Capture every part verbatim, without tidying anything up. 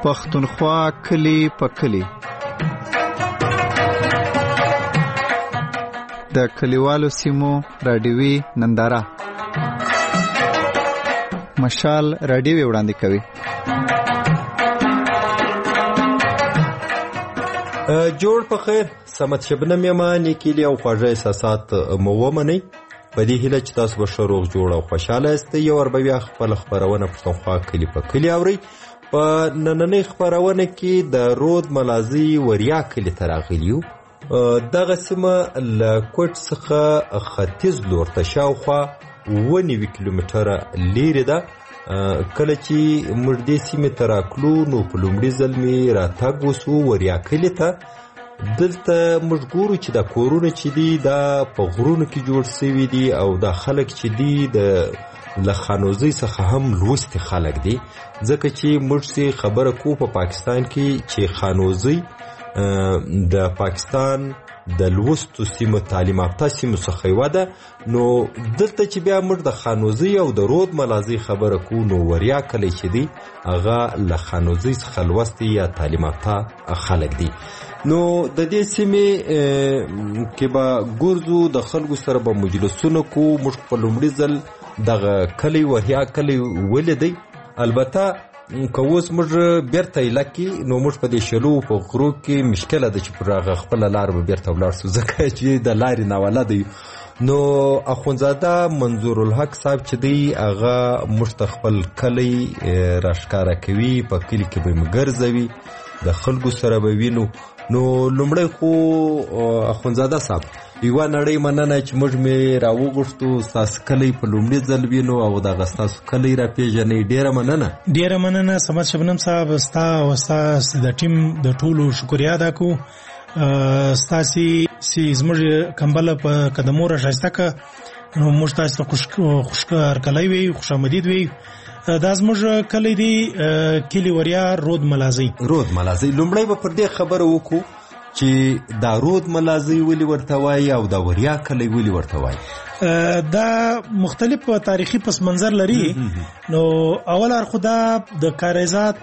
پښتونخوا کلی په کلی. د کلیوالو سیمو رادیوي ننداره مشال رادیوي وړاندې کوي. جوړ په خیر سمت شبنم یما نیکیلی او خواږه احساسات مو ومنئ. په دې هیله چې تاسو به ښه روغ جوړ او خوشحاله یاستئ. یو ور به بیا خپله خپرونه پښتونخوا کلي په کلي اورئ. په نننۍ خپرونه کې د رود ملازۍ وریا کلي ته راغلي یو. دغه سیمه له کوټ څخه ختیځ لور ته شاوخوا اوه نوي کیلومتره لیرې ده. کله چې موږ دې سیمې ته راتلو نو په لومړي ځل مې راتګ وسو وریا کلي ته. دلته موږ ګورو چې دا کورونه چې دي دا په غرونو کې جوړ شوي دي او دا خلک چې دي د له خانوزۍ څخه هم لوستي خلک دي. ځکه چې موږ چې خبره کوو په پاکستان کې چې خانوزۍ د پاکستان د لوستو سیمو تعلیم یافته سیمو څخه یوه ده. نو دلته چې بیا موږ د خانوزۍ او د رود ملازۍ خبره کوو نو وریا کلی چې دی هغه له خانوزۍ څخه لوستي یا تعلیم یافته خلک دي. نو د دې سیمې کې به ګرځو، د خلکو سره به مجلسونه کوو. موږ په لومړي ځل دغه کلی وحیا کلی ولیدی. البته که اوس موږ بیرته ایله کې نو موږ په دې شلو په غرو کې مشکله ده چې پر هغه خپله لار به بیرته ولاړ شو ځکه چې د لارې ناوله دی. نو اخونزاده منظور الحق صاحب چې دی هغه موږ ته خپل کلی راښکاره کوي. په کلي کې به یې ګرځوي، د خلکو سره به وینو. نو لومړی خو اخونزاده صاحب یوه نړۍ مننه چې موږ مې راوغوښتو ستاسو کلی په لومړي ځل وینو او دغه ستاسو کلی راپېژنئ. ډېره مننه. ډېره مننه سمت شبنم صاحب. ستا او ستاسو د ټیم د ټولو شکریه ادا کوو. ستاسې چې زموږ کمبله په قدمو راښایسته کړه نو موږ تاسو ته خوش هرکلی وی، خوش آمدید وی. دا زموږ کلی دی کلی وریا رود ملازۍ. رود ملازۍ لومړی به پر دې خبره وکړو چې دا رود ملازۍ ولې ورته وایي او دا وریا کلی ولې ورته وایي. دا مختلف تاریخي پس منظر لري. نو اول اړخ دا د کاریزات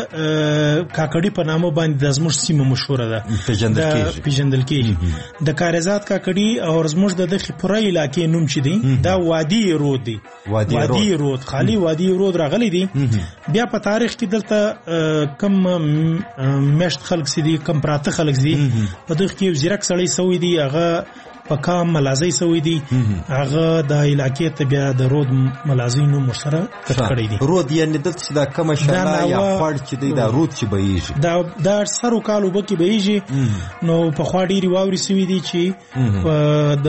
کاکړي په نامه باندې د زموږ سیمه مشهوره ده، پیژندل کېږي. د کاریزات کاکړي او زموږ د دغې پوره علاقې نوم چې دی دا وادي رود دی. وادي رود خالي وادي رود راغلی دی. بیا په تاریخ کې دلته کم میشت خلک سي دي، کم پراته خلک دي. په دغه کې یو زیرک سړی سوی دی، هغه په کام ملازۍ سوی دی. هغه د علاقې ته بیا د رود ملازۍ نوم ورسره کټ کړی دی. رود یعنی دلته چې دا کمه شاله یا خوړ چې دی دا رود چې بهیږي دا دا سر وکال اوبه کې بهیږي. نو پخوا ډېرې واورې سوي دي چې د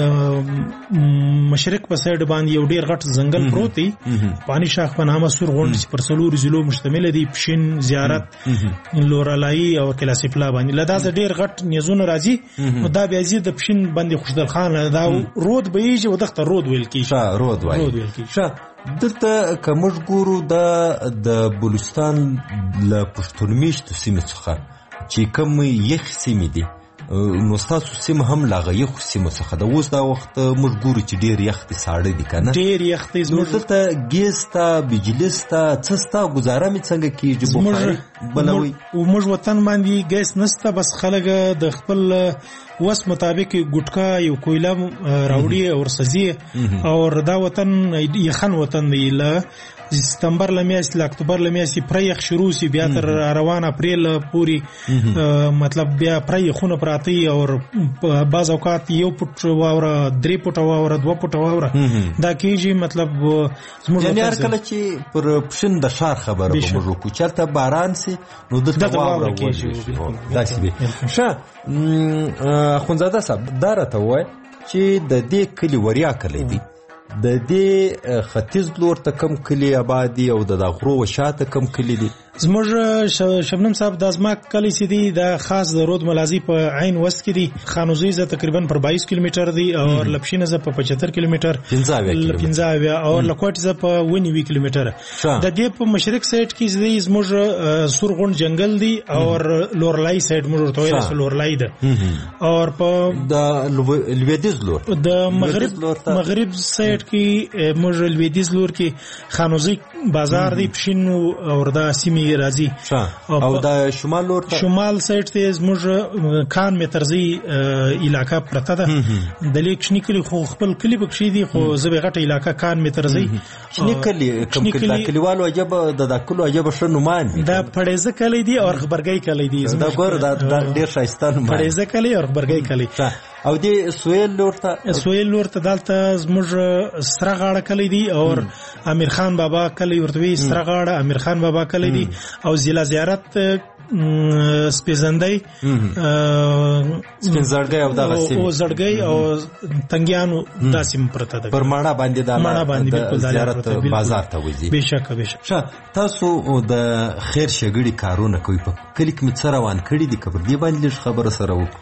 مشرق په سایډ باندې یو ډېر غټ ځنګل پروت دی، پانی شاخ په نامه سور غونډ چې پر څلورو ضلعو مشتمله دی، پښین، زیارت، لورالایي او کلاسیفلا باندې. له داسې ډېر غټ نیزونه راځي. نو دا بیا ځي د پښین باندې خوشدل خان دا رود بهیږي او دغه رود ویل کېږي. رود وایي. دلته که موږ ګورو دا د بلوچستان له پښتون میشتو سیمې څخه چې کوم یخ سیمې دي نو ستاسو سیمه هم له هغه یخو سیمو څخه ده. اوس دا وخت موږ ګورو چې ډېر یخ دی، ساړه دي که نه؟ ډېر یخ دی. نو دلته ګیس ته، بجلي ته څه ستا ګزاره مې څنګه کېږي؟ بخاري بلوئ؟ موږ وطن باندې ګیس نشته، بس خلک د خپل وس مطابق ګټکا یو کویله راوړي او ورسځي. او دا وطن یخن وطن دی. له ستمبر له میاشتې له اکتوبر له میاشتې پره یخ شروع سي، بیا تر روان اپریل پورې مطلب بیا پره یخونه پراته وي. او بعض اوقات یو فوټ واوره، درې فوټه واوره، دوه فوټه واوره دا کېږي. مطلب زموږ یعنې هر کله چې پر پښین د ښار خبره به موږ وکړو چېرته باران سي نو دلته واوره کېږي. داسې دی. ښه اخونزاده صاحب دا راته ووایه چې د دې کلي وریا کلی دی، د دې ختیځ لور ته کم کلی آباد دي او د غرو و شاته کم کلی دي؟ زموږ شبنم صاحب دا زما کلی چې دی دا خاص د رود ملازۍ په عین وست کې دی. خانوزۍ زه تقریبا پر بایس کیلومتر دی او لپشینه زه په پچهتر کیلومتر، پنځه اویا او لکوټ زه په اوه نوي کیلومتر. د دې په مشرق سایډ کې دی زموږ سور غونډ جنگل دی او لورلای سایډ موږ ورته وایو لورلای ده. او په د لویدیځ لور د مغرب مغرب سایډ کې موږ لویدیځ لور کې خانوزۍ بازار دی، پښین او دا سیمې باندې راځي. او د شمال لور ته شمال سایډ ته زموږ کان مترزي علاقه پرته ده. د لیک شنی کلی خو خپل کلی بکشي دي خو زبې غټه علاقه کان مترزي شنی کلی کوم کلی کلیوالو عجب د داکلو عجب شنومان دا پړېزه کلی دي او خبرګي کلی دي. دا ګور دا ډیر شایسته نوم پړېزه کلی او خبرګي کلی. او د سویل لور ته سویل لور ته دالته زموږ سره غاړه کلی دي او امیر خان بابا کلی ورته وی سره غاړه امیر خان بابا کلی دي او ضلع زیارت سپیزندای سپینزړګي او دغه سیم او زړګي او تنګیانو داسیم پرته ده پر ماړه باندې د ماړه باندې بالکل زیارت بازار ته وځي. بشک بشک. تاسو د خیر شګړي کارونه کوي په کلی کې مڅ روان کړی دي کبر دی باندې خبره سره وو.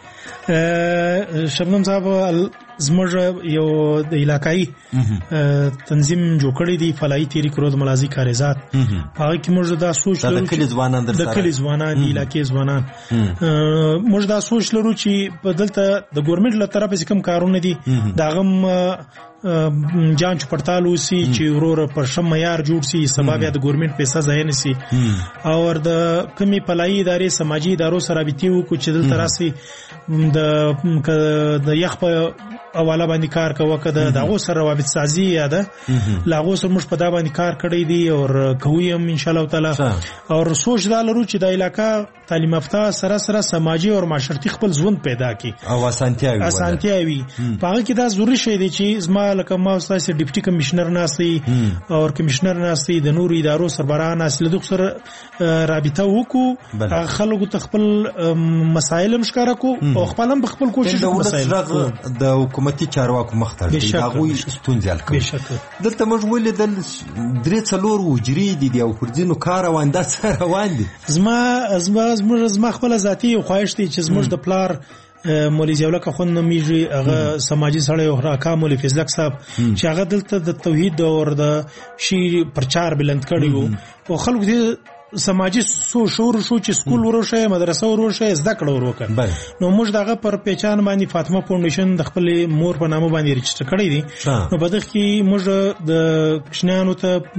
شبنم صاحب زموږ یو د علاقائی تنظیم جوړ کړی دی فلاحي تحریک روز ملازی کاریزات. هغه کې موږ دا سوچ لرو د کلی ځوانان در سره د کلی ځوانان د علاقې ځوانان موږ دا سوچ لرو چې په دلته د ګورنمنت له طرفه کوم کارونه دي دا غم جانچ پړتال وسی چې ورور پر شم معیار جوړ سي سبب یا د ګورنمنت پیسې ځای نه سي او د کمی فلاحي ادارې سماجی ادارو سره بیتي وو چې دلته راسي د د یخ په حواله باندې کار کوي کده دغه سره روابط سازي یاده لاغو سره موږ په دا باندې کار کړی دی او کوي هم ان شاء الله تعالی او سوچ دا لرو چې د علاقہ تعلیم یافته سره سره سماجی او معاشرتي خپل ژوند پیدا کی او اسانتیا وي اسانتیا وي په کې دا ضروري شی دی چې زما لکه ما استاد ډیپټي کمشنر ناسي او کمشنر ناسي د نور ادارو سربراه ناسي له سره رابطه وکړو خلکو ته خپل مسایل مشکاره کو او خپل هم خپل کوشش مسایل د حکومتي چارواکو مختار دي هغه ستونزې حل کوي. دلته موږ ولې د درې څلور وجري دي او پرځینو کار روان ده سره روان دي. زما زما زما خپل ذاتي خواهش دي چې زموږ د پلار مولوی ضیاءالله کاخون نومیږي هغه سماجی سړی او راکا مولوی فضلک صاحب چې هغه دلته د توحید او د شی پرچار بلند کړی وو او خلکو دې سماجی سو شور شو چې سکول وروشه مدرسه وروشه زده کړه وروکه نو موږ دغه پر پیچان باندې فاطمه فاونډیشن د خپل مور په نامه باندې رجسټر کړی دی. نو په دغه کې موږ د کشنانو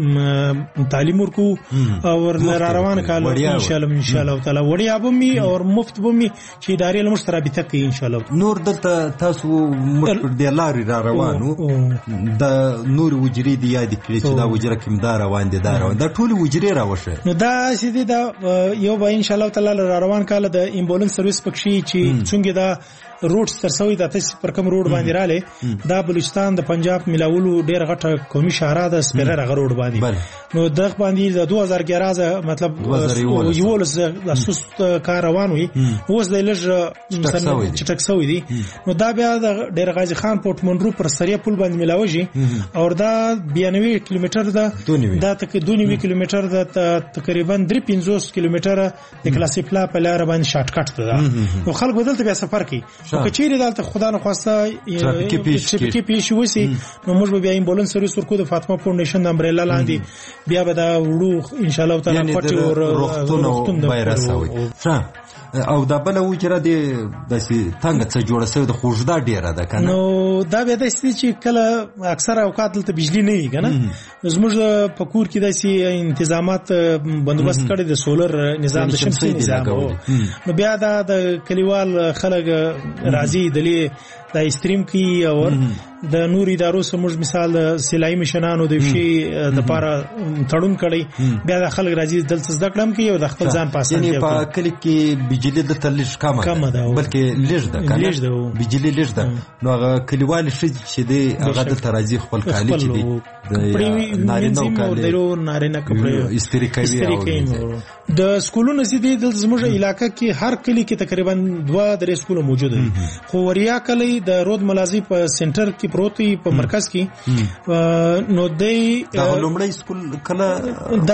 ته تعلیم ورکو او را روان کال ان شاء الله ان شاء الله تعالی وړیا بمي او مفت بمي چې ادارې له مشترکه کوي ان شاء الله. نور دلته تاسو موږ پر د لارې را روانو د نور وجري دی یاد کړی چې دا وجره کوم دا روان دي دا روان دا ټول وجري راوشه. نو دا سیدی دا یو به ان شاء الله تعالی را روان کال د امبولانس سرویس پکشي چې څنګه دا روډ ترسوي د تاسو پر کوم روډ باندې رااله دا بلوچستان د پنجاب ملاولو ډیر غټه قومي شهره د سپیرر غ روډ باندې نو دغه باندې د دوه هزار ګیارازه مطلب یو لس د سست کار روان وي اوس د لږ مثلا چټک سوي دي نو دا بیا د ډیر غازی خان پورت منرو پر سریه پل باندې ملاوي او دا بیانوي کیلومتر ده دا تک دوه نوي کیلومتر ده تقریبا درې پنځوس کیلومتر د کلاسیک پلا په لار باندې شارټ کټ ده نو خلک بدلته بیا سفر کوي او کچېری دلته خدای نه خواسته چې پیښ وسی نو موږ به امبولانس سرویس ورکو د فاطمه فاونډیشن د امبریلا لاندې بیا به دا وړو ان شاء الله تعالی پټي او روختون بیرسوي او دا بل وجره دی داسې څنګه څه جوړه شوی د خوږدا ډیره ده کنه نو دا به داسې چې کله اکثر اوقات ته بجلی نه وي کنه زموږ په کور کې داسې تنظیمات بندوبست کړي د سولر نظام د شمسي نظام نو بیا دا د کلیوال خلک راځي دلی دا استریم کی او د نور ادارو سمج مثال سلای مشنانو د شي د پاره تړون کړي بیا د خلک راځي دلته زده کړم کی او د خپل ځان پاسه یعنی په کلی کې بجلی د تلش کم ده بلکې لږ ده کنه بجلی لږ ده نو هغه کلیوال شي چې دی هغه د ترازی خپل کالی چې دی د نارینه کالی نارینه کپړې استری کوي د سکولونو سي دي د زموږ علاقې کې هر کلی کې تقریبا دوه درې سکول موجود دي خو وریا کلی د رود ملازی په سنټر کې پروتي په مرکز کې نو دی دا لومړی سکول کله دا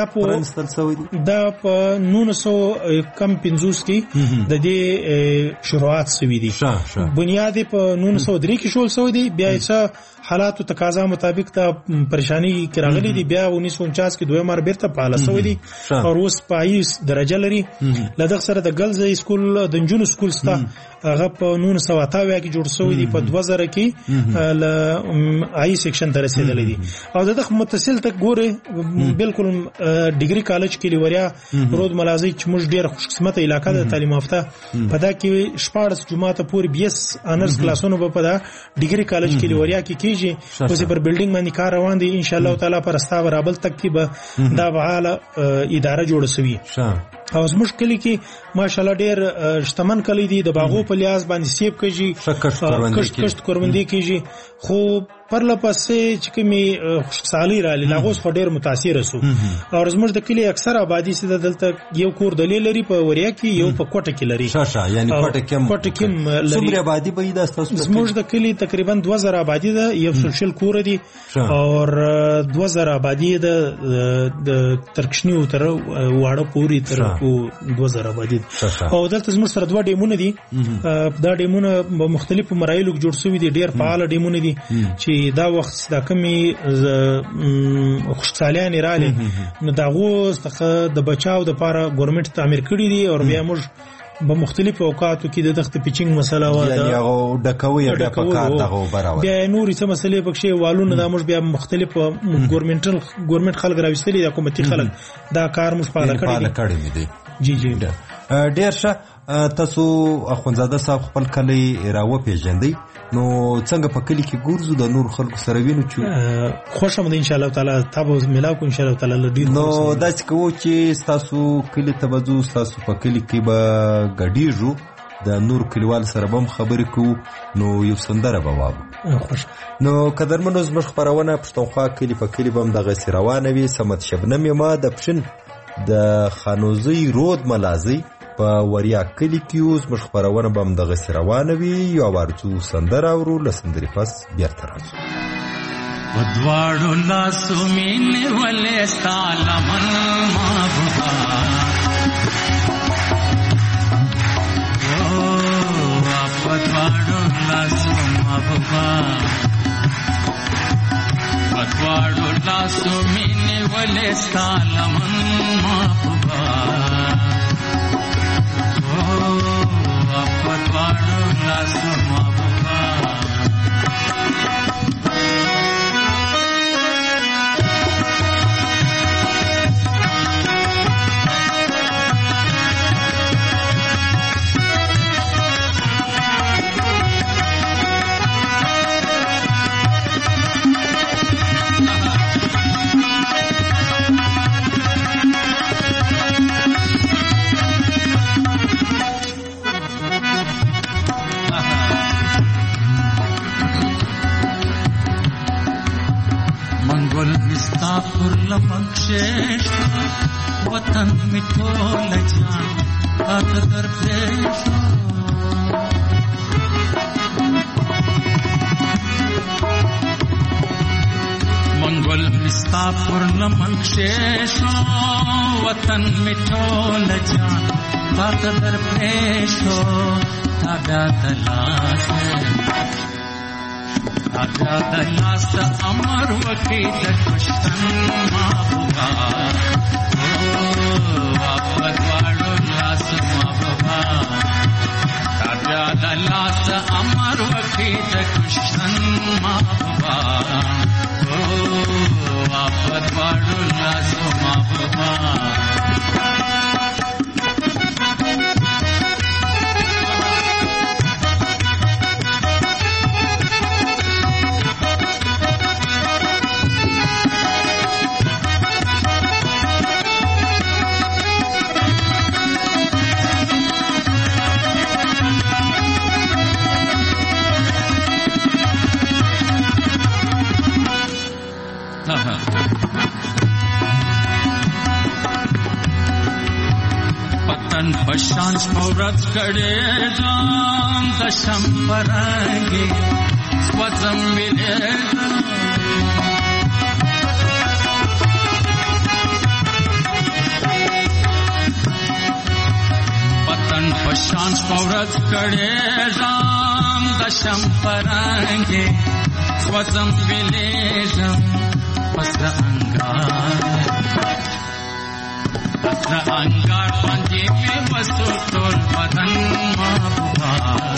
په دا په نو سو کم پنځوس کې د دې شروعات سوي دي بنیادی په نو سو درې کې شول سوي دي بیا چې حالات او تقاضا مطابق ته پر نشانی کې راغلي دي بیا उन्नीस सौ उनचास کې دویم مار بیرته فعال شوی دي او اوس پاییس درجه لري لدغه سره د ګلز سکول د نجونو سکول ستا هغه په نولس سو اته کې جوړ شوی دي په دوه زره کې ل آی سیکشن ته رسیدلی دي او دغه متصل ته ګوره بالکل ډیګري کالج کې لوریا رود ملازي چې موږ ډیر خوش قسمت علاقہ د تعلیم یافته په دا کې شپږ جمعه ته پوری بیس انرز کلاسونو په دا ډیګري کالج کې لوریا کې کیږي اوس پر بلډینګ باندې کار روان دي ان شاء الله تعالی پر استا برابر تک کې به دا فعال اداره جوړ شوی او زموږ کلی کې ماشاءالله ډیر شتمن کلی دي د باغو په لیاز باندې سیب کېږي کشت کشت کوروندې کېږي خو پر لپسې چې کومي خوشحالي را لاغوس خو ډیر متاثر شو او زموږ د کلی اکثر آبادی سره دلته یو کور دلیل لري په وریا کې یو په کوټه کې لري شاشه یعنی کوټه کې کوټه کې لري څومره آبادی به د تاسو زموږ د کلی تقریبا دوه زره آبادی ده یو سوشل کور دي او دوه زره آبادی ده د ترکشنی تر واړه پوری تر کو دوه زره آبادی او دلته زموږ سره دوه ډیمونه دي دا ډیمونه په مختلفو مراحلو کې جوړ شوي دي ډیر فعال ډیمونه دي چې دا وخت دا کمی خوشحالیان رااله نو دا غوښ د بچاو د لپاره ګورنمنت تعمیر کړی دي او بیا موږ په مختلفو اوقاتو کې د دغه پیچنګ مسله و یعنی هغه ډکوي بیا په کار دغه براوي بیا نورې څه مسلې پکې والونه د موږ بیا مختلف ګورنمنټل ګورنمنت خلک راوستلي د حکومتي خلک دا کار موږ پاله کړی دي جی جی ډیر ښه تاسو اخوندزاده صاحب خپل کلی راو پیژندئ نو څنګه په کلی کې ګورځو د نور خلکو سره وینو چې خوشم ده ان شاء الله تعالی تاسو ملاو کو ان شاء الله تعالی ډیر نو داسې کوو چې تاسو کلی ته وځو تاسو په کلی کې به ګډیږو د نور کلیوال سره به خبرې کوو نو یو سندره به وابو خوش نو قدرمنو زموږ خپرونه پښتونخوا کلی په کلی به هم دغسې روانه وي سمت شبنم ما د پښین د خانوزي رود ملازي په وریا کلی کې اوس موږ خپرونه به هم دغسې روانه وي یو ورڅو سندره اورو له سندرې پس بیرته راځو په دواړو لاسو مې نیولې ستا لمن محبوبه په دواړو لاسو محبوبه په دواړو لاسو مې نیولې ستا لمن محبوبه په دواړو لاسو محبوبه پر لمنشش وطن می ټول جان اته در پېښ منګل مستا پر لمنشش وطن می ټول جان اته در پېښ تا تلاش आजा दलास अमर वकी दर्शन माबुबा ओ आपदवाड़ो लास माबुबा आजा दलास अमर वकी दर्शन माबुबा ओ आपदवाड़ो लास माबुबा पशान स्फोरत करे जाम दशम परांगे स्वजम मिले पतन पशान स्फोरत करे जाम दशम परांगे स्वजम मिले जाम پسر انگار پسر انگار باندې مې وسو ټول بدن محبوبا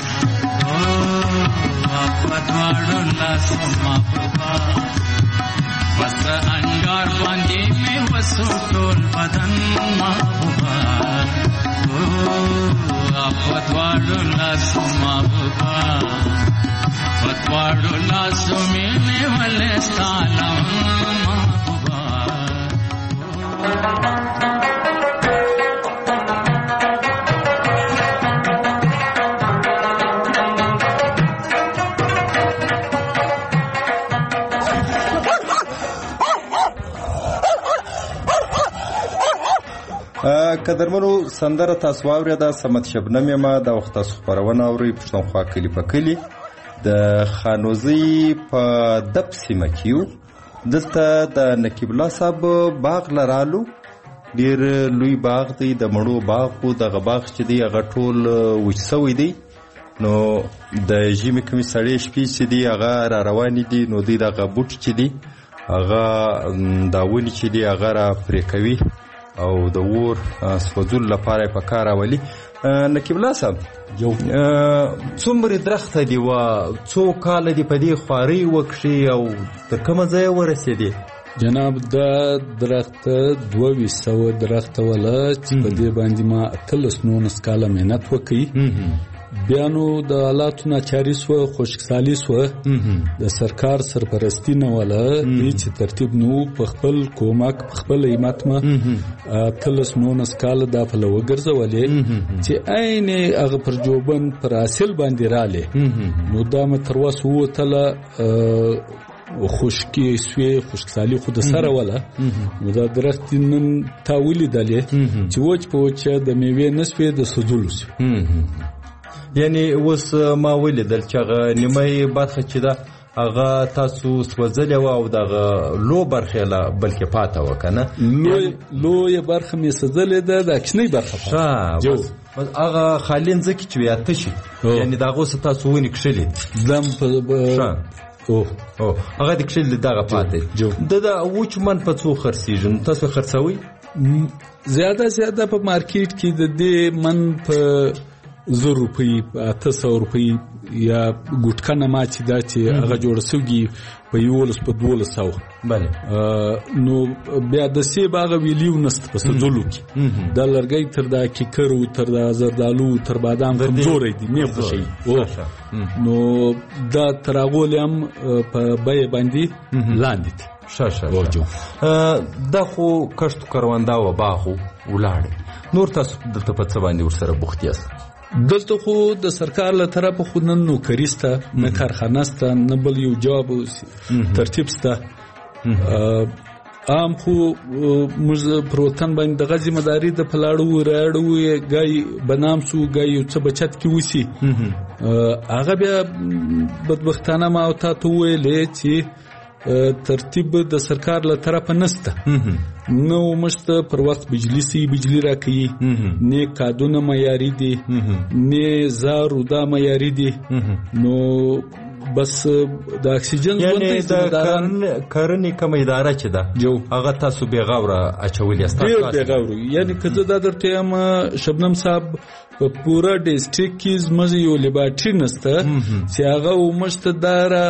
او پدواړو لاسو محبوبا پسر انگار باندې مې وسو ټول بدن محبوبا او پدواړو لاسو محبوبا پدواړو لاسو مې ولې ستاله محبوبا قدرمنو سندره تاسو واورېده سمت شبنم یم د وخت تاسو خپرونه اورئ پښتونخوا کلي په کلي د خانوزۍ په دب سیمه کې یو دلته د نقیب الله صاحب باغ لرالو ډېر لوی باغ دی د مڼو باغ و دغه باغ چې دی هغه ټول وچ سوی دی نو د ژمي کومې سړې شپې چې دي هغه را روانې دي نو دوی دغه بوټ چې دي هغه دا ونې چې دي هغه را پرې کوي او د اور سوځولو لپاره یې په کار راولي نقیب الله صاحب یو څومره درخته دي و څو کاله دي په دې خوارۍ وکښې او تر کومه ځایه ورسېدې جناب دا درخت دوه ویشت سوه درخته وله چې په دې باندې ما اتلس نولس کاله محنت وکړي بیا نو د آلاتو ناچاري سوه خشکسالي سوه د سرکار سرپرستی نه وله دې چې ترتیب نو په خپل کومک په خپل همت ما اتلس نولس کاله دا پله وګرځولې چې عین هغه پر جوبن پر حاصل باندې رالی نو دا مې تر اوسه ووتله خشکی سوی خشکسالی خود سره ولا نو دا درخت نن تا ولیدلې چې وچ په وچ د میوې نسوي د سدولو سي یعنی اوس ما ولیدل چې هغه نیمه برخه چې ده هغه تاسو سوځلې وه او دغه لو برخې له بلکې پاته وه که نه لویه برخه مې سوځلې ده دا کوچنۍ برخه ښه هغه خالي ځمکې چې وي اته شي یعنی د هغو څه تاسو ونې کښلې دم په او او هغه د کښلې دغه پاتې د د وچ من په څو خرڅېږي نو تاسو خرڅوئ زیاده زیاده په مارکیټ کې د دې من په زر روپۍ اته سوه روپۍ یا ګوټکه نما چې دا چې هغه جوړه سوي په یولس په دولس سوه بله نو بیا د سیب هغه ویلیو نسته په سدولو کې دا لرګی تر دا کیکرو تر دا زردالو تر بادام کمزوری دي نه خوښوي نو دا تر هغو هم په بیه باندې لاندې دي ښه ښه دا خو کښتو کرونده و باغ ولاړې نور تاسو دلته په څه باندې ورسره بوخت یاست دلته خو د سرکار له طرفه خو نن نوکري سته نه کارخانه سته نه بل یو جاب ترتیب سته عام خو موږ پر وطن باندې دغه ذمهداري د پلاړو راړو ګای بنام سو ګای یو څه بچت کې وسی هغه بیا بدبختانه ما او تاسو ویلې چې ترتیب د سرکار له طرفه نسته نو مشته پر وخت بجلی سی بجلی راکړي نه کادونه معیاري دي نه زارو دا معیاري دي نو بس د اکسیجن یعنی د کرنې کوم اداره چې ده هغه تاسو بیغوره اچولې تاسو بیغوره یعنی که زه دا درته یم شبنم صاحب په پورا ډیسټریکټ کې زموږ یو لیبارټري نسته چې هغه ومشته داره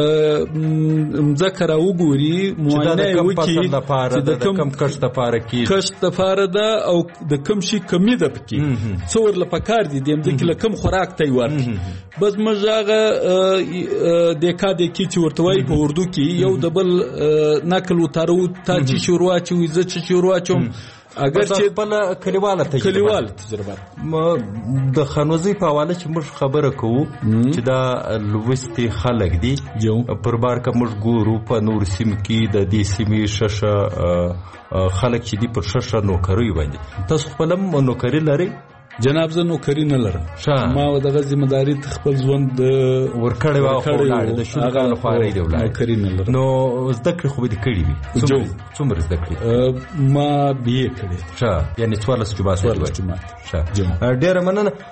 مځکه راوګوري معاینه یې وکړي چې د کوم کښت دپاره کېږي کښت دپاره ده او د کوم شي کمي ده پکې څه ورله پکار دي د همدې له کوم خوراک ته یې ورکړي بس موږ هغه دیکا دیکي چې ورته وایي په اردو کې یو د بل نقل وتارو تا چې شروع واچوي زه چې شروع واچوم اگر چې خپل کلیواله تجربه کلیواله تجربه د خانوزۍ په حواله چې موږ خبره کوو چې دا لوستي خلک دي پر بار که موږ ګورو په نور سیمو کې د دې سیمې ششه خلک چې دي پر ششه نوکرۍ باندې تاسو خپل نوکري لرئ جناب زه نوکري نه لرم ما دغه ذمہداري خپل ژوند ورکړې وه خو ولاړې د شونو کالو خوارۍ دی ولاړې نوکري نه لرم نو زده کړې خو به دې کړي وي څومره زده کړې ما بي اے کړې ښه یعنې څوارلس جمعات څوارلس جمعات ښه ډېره مننه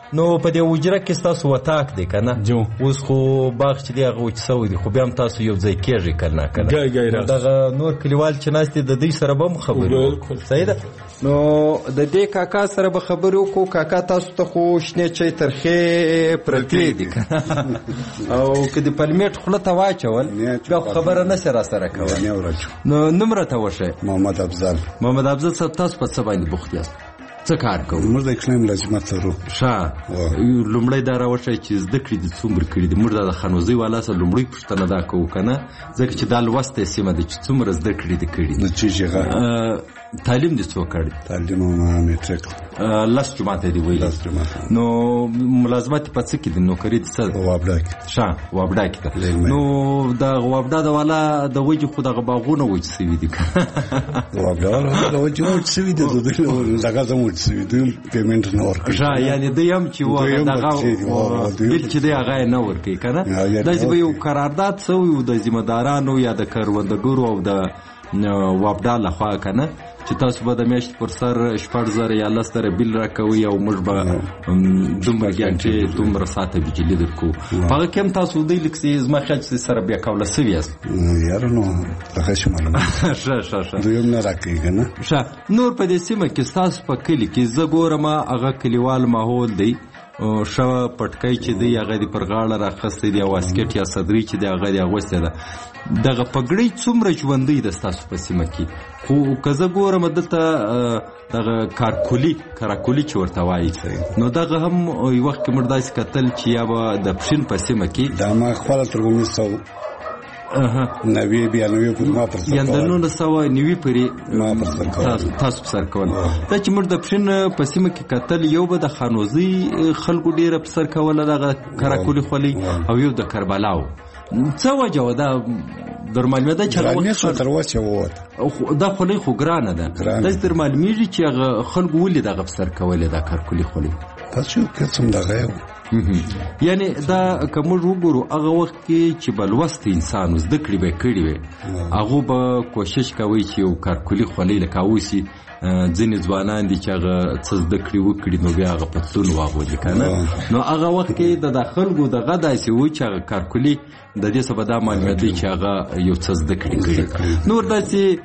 نو په دې وجره کې ستاسو وتاک دی که نه اوس خو باغ چې دی هغه وچ سوی دی خو بیا هم تاسو یو ځای کېږئ که نه که نه دغه نور کلیوال چې ناست دي د دوی سره به هم خبرې صحیح ده نو د دې کاکا سره به خبرې وکړو کاکا تاسو ته خو شنې چای ترخې پرتې دي که او که د پلمېټ خوله ته واچول بیا خو خبره نشي را سره کولی نو نوم راته وښیه. محمد افضل. محمد افضل صاحب تاسو په څه باندې بوخت یاست؟ څه کار کوو؟ موږ د اقلیم ملازمت لرو. ښه لومړی دا راوښیه چې زده کړې دې څومره کړي دي؟ موږ دا د خانوزۍ والا سره لومړۍ پوښتنه دا کوو که نه ځکه چې دا لوستې سیمه ده چې څومره زده کړې دي کړي د چی جغه تعلیم دې څو کړی؟ تعلیم ما میټریک لس جماعته دي ویلي. لس جماعته. نو ملازمت په څه کې دي؟ نوکري دې څه ده؟ وابډا کې. ښه وابډا کې ده. نو د وابډا د والا د وجې خو دغه باغونه وچ سوي دي که وابډا والا د وجې وچ سوي دي دغه هم وچ سوي دي پیمنټ نه ورکوي. ښه یعنې دوی هم چې دغه بل چې دی هغه یې نه ورکوي که نه داسې به یو قرارداد سوی و د ذمهدارانو یا د کروندګرو او د وابډا لخوا که نه چې تاسو به د میاشتې پر سر شپږ زره یا لس زره بیل راکوئ او موږ به دومره ګانټې دومره ساعته بجلي درکوو. په هغه کې هم تاسو دوی لږ زما خیال چې سره بیا کوله سوي یاست. یاره نو هغه شي معلومه ښه ښه ښه دوی هم نه راکوي که نه. ښه نور په دې سیمه کې ستاسو په کلي کې زه ګورم هغه کلیوال ماحول دی ښه پټکی چې دی هغه دې پر غاړه راخستی دی او واسکټ یا صدري چې دی هغه دې اغوستی ده. دغه پګړۍ څومره ژوندۍ ده ستاسو په سیمه کې؟ خو که زه ګورم دلته دغه کارکولي کراکولي چې ورته وایي نو دغه هم یو وخت کې موږ داسې کتل چې یا به د پښین په سیمه کې دا ما خپله تر اوولس سوه نوي بیا نوي پورې ما پر سر یا د نولس سوه نوي پورې ما پر سر کول تاسو پر سر کول. دا چې موږ د پښین په سیمه کې کتل یو به د خانوزۍ خلکو ډېره پر سر کوله دغه کراکولي خولۍ او یو د کربلاو. څه وجه وه دا در معلومېده چې تر وسه ووته دا خولۍ خو ګرانه ده داسې در معلومېږي چې هغه خلکو ولې دغه پر سر کولې دا کارکولي خولۍ؟ تاسو قسم دغه یو یعنی دا که موږ وګورو هغه وخت کې چې به لوستی انسان و زده کړې به یې کړي وی هغو به کوشش کوي چې یو کارکولي خولۍ لکه اوسي ځینې ځوانان دي چې هغه څه زده کړي وکړي نو بیا هغه پتلون واغوندي که نه نو هغه وخت کې د د خلکو دغه داسې و چې هغه کارکولي د دې څه به دا معلومېدی چې هغه یو څه زده کړي کړي. نور داسې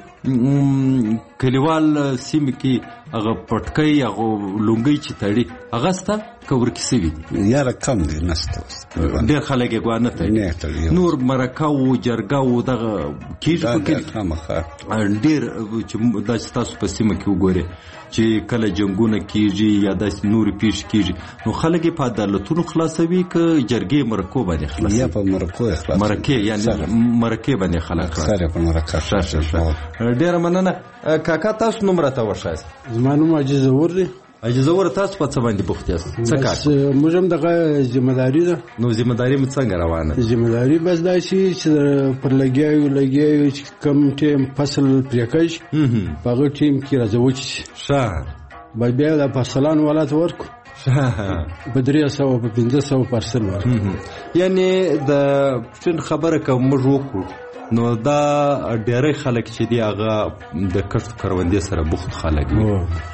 کلیوال سیمې کې هغه پټکی هغه لونګۍ چې تړي هغه سته که ورکې سوي دي؟ یاره کم دی نسته ډېر خلک یې ګوا نه تړي. نور مرکه و جرګه و دغه کېږي په کلي ډېر چې داسې تاسو په سیمه کې وګورئ چې کله جنګونه کېږي یا داسې نورې پیښې کېږي نو خلک یې په عدالتونو خلاصوي که جرګې مرکو باندې خلاصوي؟ یا په مرکو یې خلاصوي. مرکې یعنې مرکې باندې خلک سر یې په مرکه. ښه ښه ښه ډېره مننه. کاکا تاسو نوم راته وښایاست؟ زما نوم عاجز زور دی. عاجز زور تاسو په څه باندې بوخت یاست؟ څه کار؟ موږ هم دغه ذمهداري ده. نو ذمهداري مو څنګه روانه؟ ذمهداري بس دا چې پر لګیاو لګیاو چې کم ټیم فصل پرې کړي په هغه ټیم کې راځي وچ ښه به بیا د فصلانو والا ته ورکو په درې سوه په پنځه سوه پارسل ورکو. یعنې د پښتون خبره که موږ وکړو نو دا ډېری خلک چې دی هغه د کښت کروندې سره بوخت خلک دي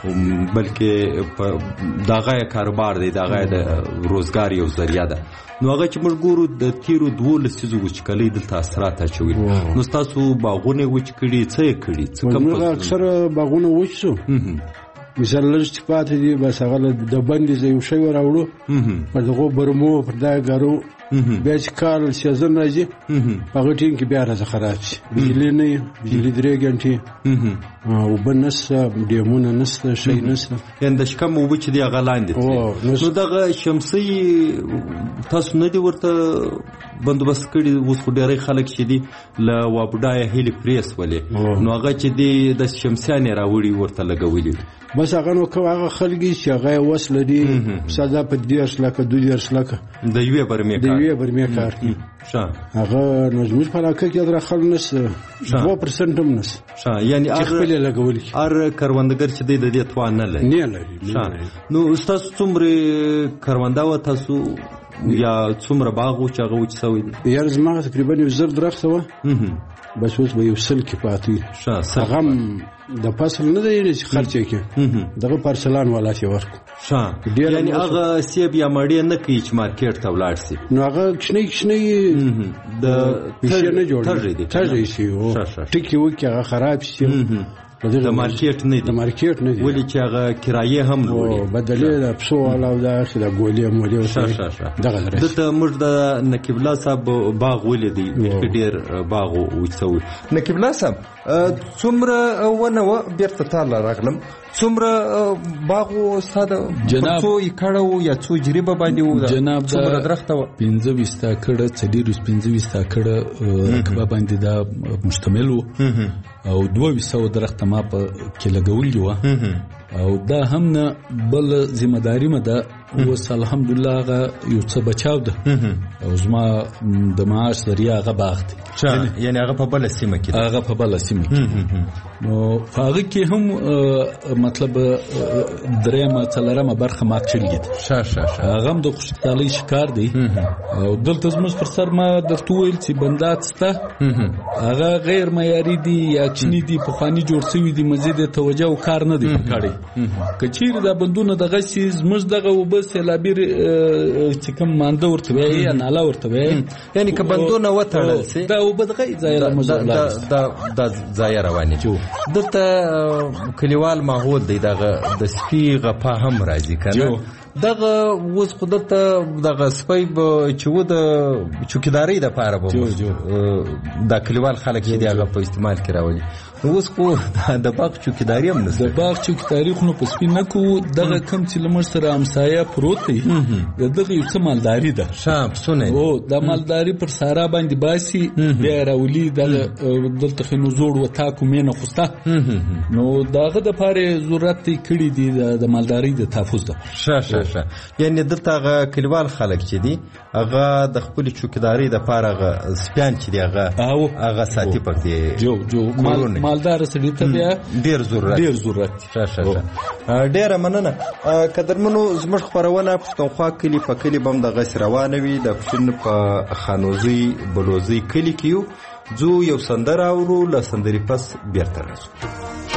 بلکې د هغه یې کاروبار دی د هغه یې د روزګار یو ذریعه ده. نو هغه چې موږ ګورو د تیرو دوو لسیزو وچکالۍ دلته اثرات اچوي. نو ستاسو باغونه وچ کړي څه یې کړي؟ موږ اکثره باغونه وچ سو مثال لږ چې پاتې دي بس هغه د بندې ځای یو شی راوړو پر دغو برمو پر دا ګارو بیا چې کال سیزن راځي په هغه ټیم کې بیا راځه خراب شي بجلي نه وي بجلي درې ګنټې اوبه نشته ډیمونه نشته شی نشته یعنې د شکم اوبه چې دي هغه لاندې تللي. نو دغه شمسۍ تاسو نه دي ورته بندوبست کړي؟ اوس خو ډېری خلک چې دي له وابډایه هیلې پرې سولې نو هغه چې دي د شمسیانې راوړي ورته لګولي بس هغه نو کوم هغه خلک چې هغه وس لري ساده په دېرش لکه دوه دېرش لکه د یوې برمې د یوې برمې کار کوي. هغه نو زموږ په علاقه کې در خلک نشته دوه پرسنټ هم نشته یعنې چې خپل یې لګولي هر کروندګر چې دی د دې توان نه لري نه لري. نو ستاسو څومره کرونده وه تاسو یا څومره باغ و چې هغه وچ سوی دی؟ یاره زما تقریبا یو زر درخته وه بس اوس به یو سل کې پاتې هغه هم د فصل نه دی چې خرچه کې دغه پرسلان والا چې ورکو یعنی هغه سیب یا مړی نه کوي چې مارکیټ ته ولاړ شي نو هغه کښنی کښنی د پیسې نه جوړي ترجیح شي او ټکی وکي هغه خراب شي د مارکیټ نه دی د مارکیټ نه دی ولې چې هغه کرایه هم لوړي بدلې د پسو والا د اخر ګولې مولې وسه دغه درته د موږ د نقیب الله صاحب باغ ولې دی ډېر باغ وڅوي نقیب الله صاحب څومره ونه و بیرته تعالی راغلم څومره باغ ساده جناب څو یکړو یا څو جریبه باندې و جناب څومره درخته و پنځه وستا کړه څلور پنځه وستا کړه رقبه باندې دا مشتمل و او دوه وسو درخته ما په کې لګول دي او دا هم نه بل ذمہ داری مده اوس الحمدلله هغه یو څه بچاو ده او زما د معاش ذریعہ هغه باغ دی یعنی هغه په بل سیمه کې هغه په بل سیمه کې نو هغه کې هم مطلب درېمه څلورمه برخه ما چلګید شه شه هغه هم د خوشحالي شکار دی او دلته زموږ پر سر ما درته ویل چې بندات سته هغه غیر معیاري دي یا چني دي په خواني جوړ شوی دي مزید توجه او کار نه دی کړی کچیر دا بندونه دغه شی زموږ دغه وبس لابیر چې کوم مانده ورته وي یا ناله ورته وي یعنی که بندونه وتړل سي دا وبدغه ځای مزله دا د ځای رواني دلته کلیوال ماحول دی دغه د سپي غپا هم راځي کنه دغه وز قدرت دغه سپي چې و د چوکیداری د پاره به د کلیوال خلک چې دغه په استعمال کې راولي اوس خو د باغ چوکیداری هم نشته د باغ چوکیداری خو په سپین نه کو دغه کم چې لمر سره همسایه پروت دی دغه یو څه مالداری ده شام سونه او د مالداری پر سارا باندې باسي بیا راولي د دلته خنو زوړ وتا کومینه خوسته نو دغه د پاره ضرورت کړي دي د مالداری د تحفظ ده شه شه شه یعنی دلته کلیوال خلک چې دي هغه د خپل چوکیداری د پاره سپیان چې دی هغه هغه ساتي پکې جو جو مالدار سړي ته بیا ډیر ضرورت ډیر ضرورت شه شه ډیر مننه قدرمنو زموږ خبرونه پښتونخوا کلی په کلی بم د غس روانه وي د پښتون په خانوزي بلوزي کلی کیو زو یو سندر اورو ل سندري پس بیرته راځو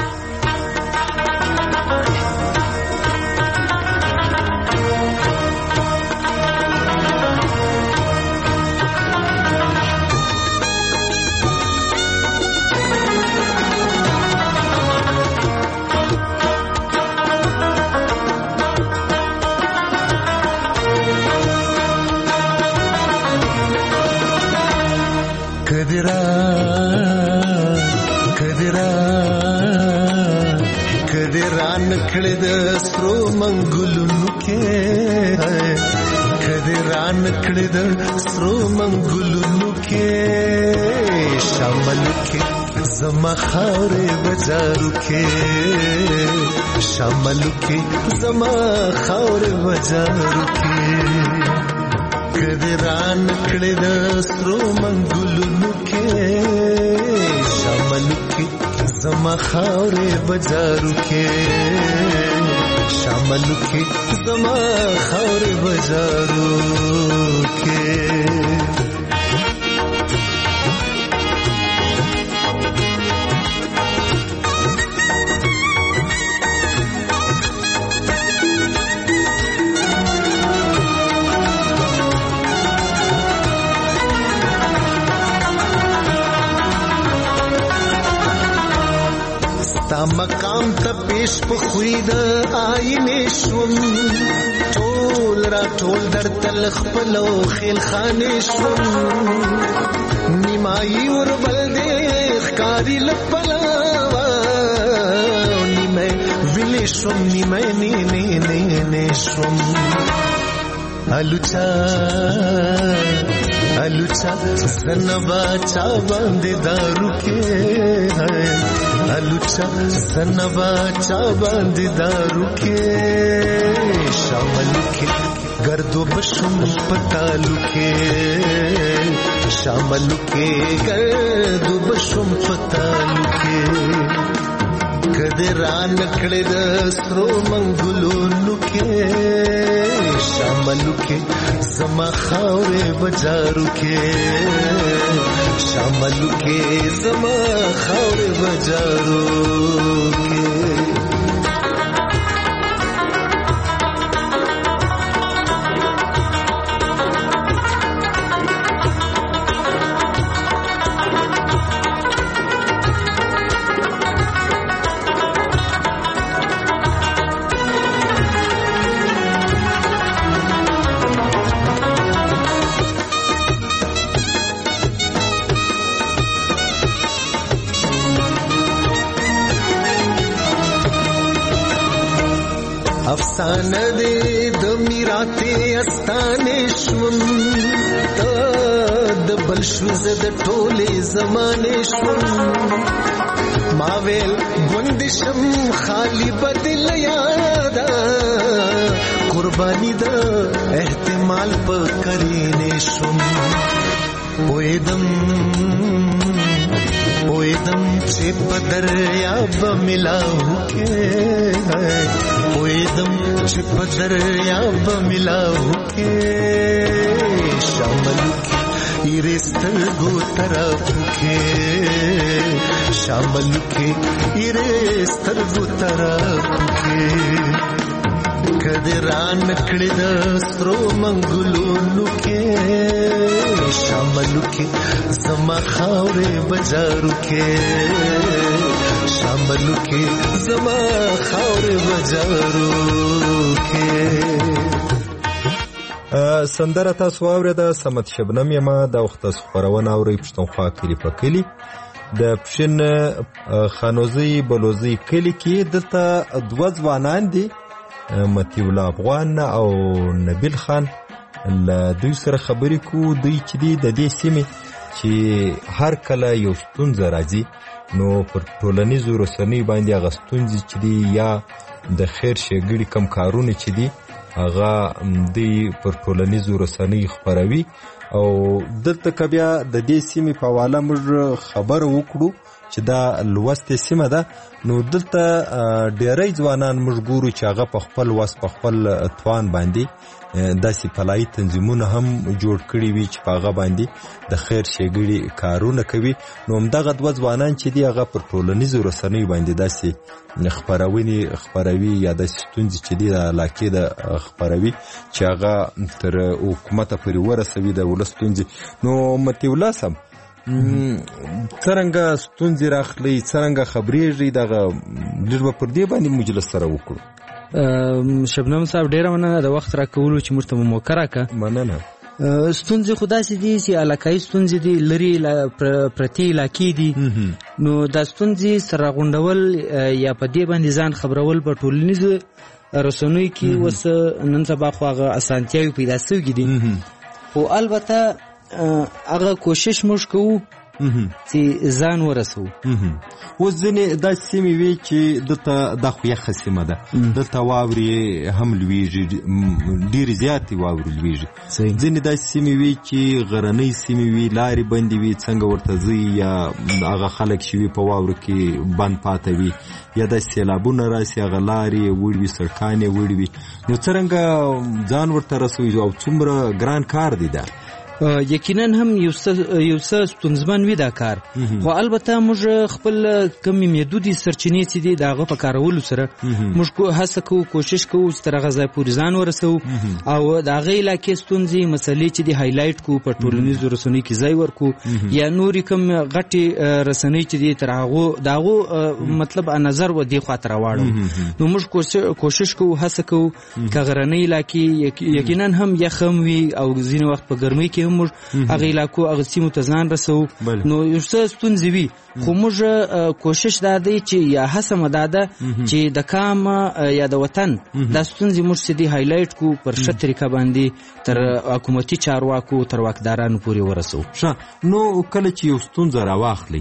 کړه د سترو منګلونو کې کده ران کړه د سترو منګلونو کې شامل کې زما خاورې بازارو کې شامل کې زما خاورې بازارو کې کده ران کړه د سترو منګلونو کې شامل کې زما خاورې بازارو کې شامل کې زما خاورې بازارو کې مقام ته پیش په خوید آینه شوم ټول را ټول در تل خپلو خیل خانه شوم نیمای ور بل دې ښکاری لپلا نیمه ویلې شوم نیمه نه نه نه نه شوم الوچا الوچا سنبا چا باندې دارو کې الوچا سنبا چا باندې دارو کې شامل کې گردو بشم پتالو کې شامل کې گردو بشم پتالو کې کد کدی ران کړه د سرو منګلونو کې شاملو کې زما خاورې بجارو کې شاملو کې زما خاورې بجارو کې افسانه دې د میراته استانې شوم ته د بل شو زه د ټولې زمانې شوم ما ویل ګوندشم خالی بدل یادا قرباني د احتمال په کرینې شوم پویدم پویدم چې په دریاب ملاو کې پویدم چې په دریاب ملاو کې شاملو کې ایرستل گو طرف کې شاملو کې ایرستل گو طرف کې کدی ران کړه د سترو منګلونو کې شاملو کې زما خاورې بجارو کې شاملو کې زما خاورې بجارو کې سندره تاسو واورېده سمت شبنم یما د وخت تاسو خبرونه اورئ پښتونخوا کلی په کلی د پښین خانوزي بلوزي کلی کې دلته دوه ځوانان دي متی الله افغان او نبیل خان له دوی سره خبرې کو دوی چې دی د دې سیمې چې هر کله یو ستونزه راځي نو پر ټولنیزو رسنیو باندې هغه ستونزې چې دی یا د خیر ښېګړې کم کارونه چې دي هغه دوی پر ټولنیزو رسنیو خپروي او دلته که بیا د دې سیمې په حواله موږ خبره وکړو چې دا لوستې سیمه ده نو دلته ډېری ځوانان موږ ګورو چې هغه په خپل وس په خپل توان باندې داسې پلایي تنظیمونه هم جوړ کړي وي چې په هغه باندې د خیر ښېګړې کارونه کوي نو همدغه دوه ځوانان چې دي هغه پر ټولنیزو رسنیو باندې داسې خپرونې خپروي یا داسې ستونزې چې دي د علاقې د خپروي چې هغه تر حکومته پورې ورسوي د ولس ستونزې نو متی الله صاحب څرنګه ستونزې راخلي څرنګه خبرېږي دغه لږ به پر دې باندې مجلس سره وکړو شبنم صاحب ډېره مننه د وخت راکولو چې موږ ته مو موقع راکړه مننه ستونزې خو داسې دي چې علاقایي ستونزې دي لرې پرتې علاقې دي نو دا ستونزې سره غونډول یا په دې باندې ځان خبرول په ټولنیزو رسنیو کې اوس نن سبا خو هغه اسانتیاوې پیدا سوي دي خو البته هغه کوشش موږ کوو چې ځان ورسو اوس ځینې داسې سیمې وي چې دلته دا خو یخه سیمه ده دلته واورې هم لویږي ډېرې زیاتې واورې لویږي ځینې داسې سیمې وي چې غرنۍ سیمې وي لارې بندې وي څنګه ورته ځي یا هغه خلک چې وي په واورو کې بند پاته وي یا داسې سیلابونه راسي هغه لارې وړي وي سړکان یې وړي وي نو څرنګه ځان ورته رسوي او څومره ګران کار دی دا یقینا هم یو څه ستونزمن وي دا کار خو البته موږ خپل کمې محدودې سرچینې چې دي د هغه په کارولو سره موږ هڅه کوو کوشش کوو چې تر هغه ځای پورې ځان ورسوو او د هغې علاقې ستونزې مسلې چې دي هایلایټ کوو په ټولنیزو رسنیو کې ځای ورکړو یا نورې کوم غټې رسنۍ چې دي تر هغو د هغو مطلب نظر و دې خواته راواړو نو موږ کوشش کوو هڅه کوو که غرنۍ علاقې یقینا هم یخ هم وي او ځینې وخت په ګرمۍ کې موږ هغه علاقو هغه سیمو ته ځان رسو نو یو څه ستونزې وي خو موږ کوشش دا دی چې یا هڅه مو دا ده چې د کام یا د وطن دا ستونزې موږ چې دی هایلایټ کو پر ښه طریقه باندې تر حکومتي چارواکو تر واکدارانو پورې ورسو ښه نو کله چې یو ستونزه راواخلي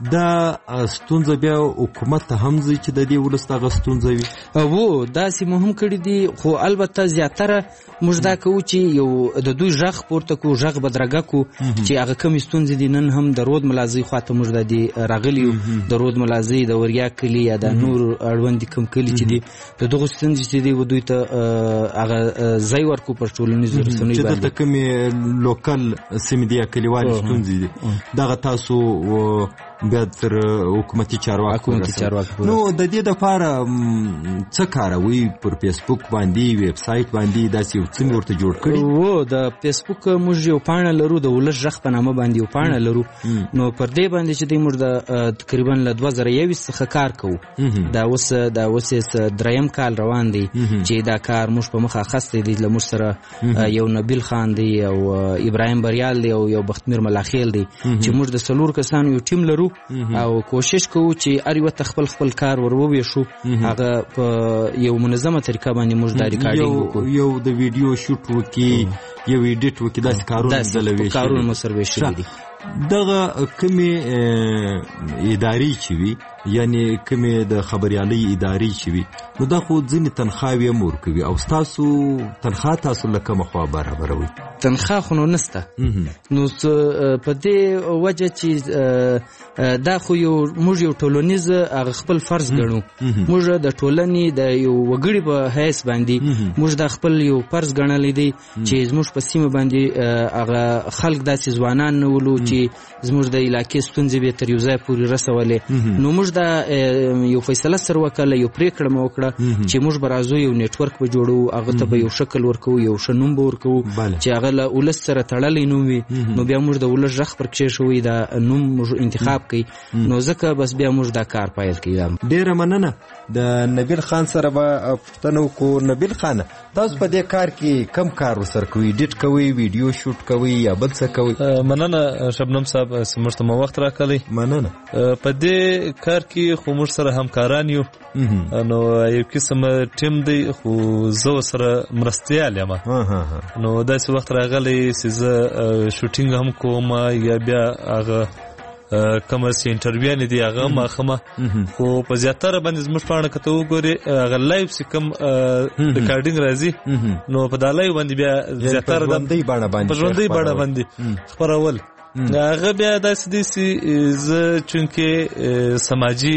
دا ستونزه بیا حکومت ته هم ځي چې د دې ولس دغه ستونزه وي وو داسې مو هم کړي دي خو البته زیاتره موږ دا کوو چې یو د دوی غږ پورته کو غږ بدرګه کو چې هغه کوم ستونزې دي نن هم د رود ملازۍ خواته موږ د دې راغلي د رود ملازۍ د وریا کلی یا د نور اړوند کوم کلی چې دي د دغه ستونزې چې دي و دوی ته هغه ځای ورکو پر ټولنیزو رسنیو باندې چې د کومې لوکل سیمې دي کلیوالي ستونزې دي دغه تاسو بیا تر حکومتي چارواکو نو د دې دپاره څه کاروي پر فیسبوک باندې ویب سایټ باندې داسې یو څه ورته جوړ کړي و د فیسبوک موږ یو پاڼه لرو د ولس غږ په نامه باندې یو پاڼه لرو نو پر دې باندې چې موږ د تقریبا له دوه زره یویشت څخه کار کوو دا اوس دا اوس دریم کال روان دی چې دا کار موږ په مخه اخیستی دی له موږ سره یو نبیل خان دی او ابراهیم بریال دی او یو بختمیر ملاخیل دی چې موږ د څلور کسانو یو ټیم لرو او کوشش کوو چې هر یو ته خپل خپل کار ور وویشو هغه په یو منظمه طریقه باندې موږ دا ریکارډینګ وکړو یو د ویډیو شوټ وکړي یو ایډیټ وکړي داسې کارونه دلوي کارونه مو سروي شوي دي دغه کومې ادارې چې وي یعنی کومې د خبریالۍ ادارې چې وي نو دا خو ځینې تنخواوې هم ورکوي او ستاسو تنخوا تاسو له کومه خوا برابروي تنخوا خو نو نسته نو په دې وجه چې دا خو یو موږ یو ټولنیز هغه خپل فرض ګڼو موږ د ټولنې د یو وګړي په حیث باندې موږ د خپل یو فرض ګڼلی دی چې زموږ په سیمه باندې هغه خلک داسې ځوانان نه ولو چې زموږ د علاقې ستونزې به تر یو ځای پورې رسولې نو موږ دا یو فیصله سره وکړه یو پریکړه مو وکړه چې موږ به راځو یو نیټورک به جوړو هغه ته به یو شکل ورکوو یو ښه نوم به ورکوو چې هغه له ولس سره تړلی نوم وي نو بیا موږ د ولس غږ پر کښېښوئ دا نوم موږ انتخاب کوي نو ځکه بس بیا موږ دا کار پیل کوي ډېره مننه د نبیل خان سره به پوښتنه وکړو نبیل خانه تاسو په دې کار کې کم کار ورسره کوئ ایډیټ کوئ ویډیو شوټ کوئ یا بل څه کوئ مننه شبنم صاحب موږ ته مو وخت راکړی مننه په دې کار کې خو موږ سره همکاران یو نو یو قسم ټیم دی خو زه سره مرستیال یم نو داسې وخت راغلی چې زه شوټینګ هم کوم یا بیا هغه کومه چې انټرویو نه دی هغه ماخمه خو په زیاتره باندې زموږ پاڼه کته وګوري هغه لایو چې کوم ریکارډینګ راځي نو په دالای باندې بیا زیاتره د ژوندۍ بڼه باندې په ژوندۍ بڼه باندې خبرول هغه بیا داسې دي چې زه چونکې سماجي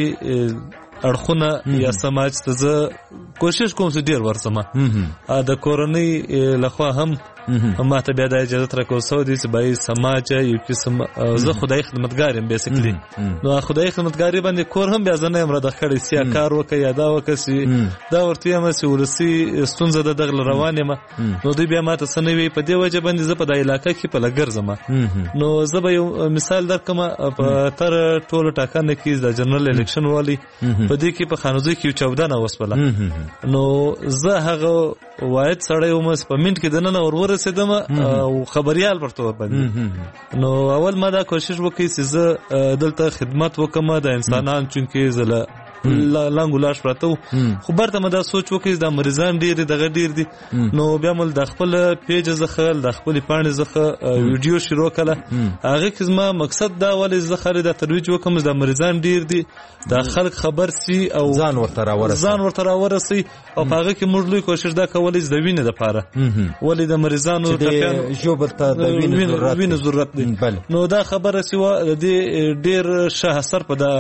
اړخونه یا سماج ته زه کوشش کوم چې ډیر ورسمه د کورنۍ لخوا هم ما ته بیا د اجازه راکول سو دي چې بای سماج یو قسم زه خدای خدمتګار یم بیسیکلی نو خدای خدمتګاری باندې کور هم بیا زنه امر د خړې سیا کار وکي یا دا وکسي دا ورته یم چې ولسی ستونزه د دغه روان یم نو دوی بیا ما ته سنوي په دې وجه باندې زه په د علاقې کې په لګر زما نو زه به یو مثال درکم په تر ټولو ټاکنه کې د جنرال الیکشن والی په دې کې په خانوزي کې چودہ نه وسپله نو زه هغه واحد سړی وم په منټ کې دنه ورور رسیدم او خبريال پر تور باندې نو اول ما دا کوشش وکړ چې زه دلته خدمت وکم د انسانان چونکه زله لانګو لاش پراته خو برته مدا سوچ وکړ د مریضان ډیر دغه ډیر دي نو بیا مل د خپل پیج زخه د خپل پاڼې زخه ویډیو شروع کړه هغه کزما مقصد دا ولې زخه د ترویج وکم د مریضان ډیر دي د خلک خبر سي او ځان ورته راورسي ځان ورته راورسي او هغه کې موږ لوی کوشش دا کولای د وینې د پاره ولې د مریضانو ټکان جوبر ته د وینې ضرورت دي نو دا خبره سی و د ډیر شه اثر په دا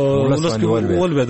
ولس ول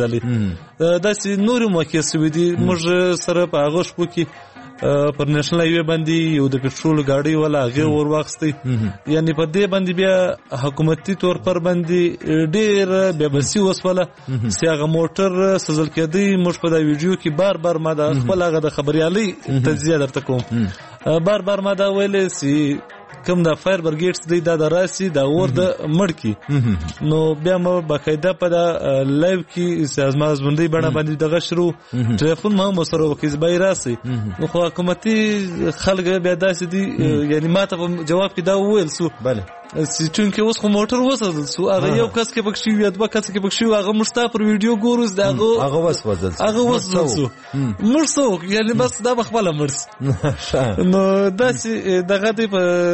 دا سي نور موکه سوي دي موږ سره په هغه شپو کې پر نېشنل هایوې باندې یو د پټرول گاډي ولا هغه ور واخستي یعنی په دې باندې بیا حکومتي تور پر باندې ډېر به بسي وسوله سیاغه موټر سزل کېدی موږ په دا ویډیو کې بار بار ما د خپل هغه د خبريالي تجزیه درته کوم بار بار ما دا ویلې سي کوم د فایر برګیټس دی دا د راسي دا ور د مړکی نو بیا مو باقاعده په دا لایو کې سازمان زبندۍ بڼه باندې دغه شروع ټلیفون ما مو سره وکیز بای راسي نو خو حکومتي خلک بیا داسې دي یعنی ما ته جواب کې دا وویل سو bale چونکې اوس خو موټر وسوځل سو هغه یو کس کې پکښې وي دوه کس کې پکښې هغه مشتا پر ویډیو ګورو دا هغه وسوځل هغه وسوځل سو مرسو یعنی بس دا بخبله مرس نو داسې دغه دی په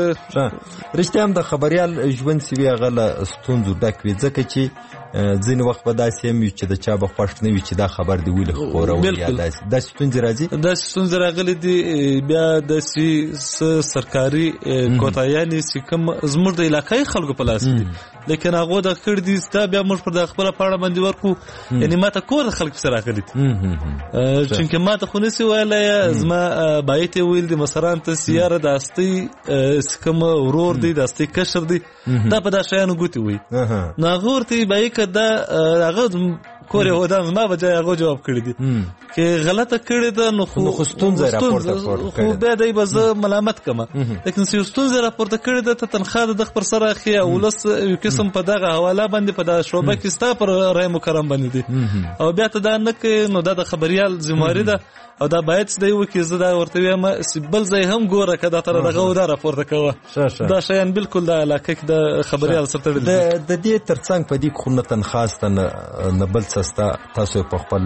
رښتیا هم د خبریال ژوند چې وي هغه له ستونزو ډک وي ځکه چې ځینې وخت به داسې هم وي چې د چا به خوښ نه وي چې دا خبر دی ولې خپروي یا داسې داسې ستونزې راځي داسې ستونزې راغلي دي بیا داسې سرکاري کوتاهیانې چې کوم زموږ د علاقایي خلکو په لاس دي لیکن هغه د کړ دي ستا بیا موږ پر د خپل پاړه باندې ورکو یعنی ماته کور د خلک سره راغلي دي چې ماته خو نسی ویلای زما بایته ویل دي مسران ته سیاره د استي کوم ورور دی د استي کشر دی دا په دا شیانو ګوتی وي ناغورتي بای کدا هغه کور یو دم ما بجای هغه جواب کړی دي چې غلطه کړی ده نو خو ستونزه راپورته خو به دای بز ملامت کما لیکن سی ستونزه راپورته کړی ده ته تنخواه د خبر سره خي ولس یو قسم په دغه حواله باندې په دا شوبه کې ستا پر رای مکرم باندې دي او بیا ته دا نه کې نو دا د خبريال ذمہواری ده او دا باید د یو کې زدا ورته وایم بل ځای هم ګوره کدا تر دغه و دا راپورته کوه دا شیان بالکل د علاقه کې د خبريال سره تړل د دې ترڅنګ په دې خو نه تنخواستن نه بل سستا تاسو په خپل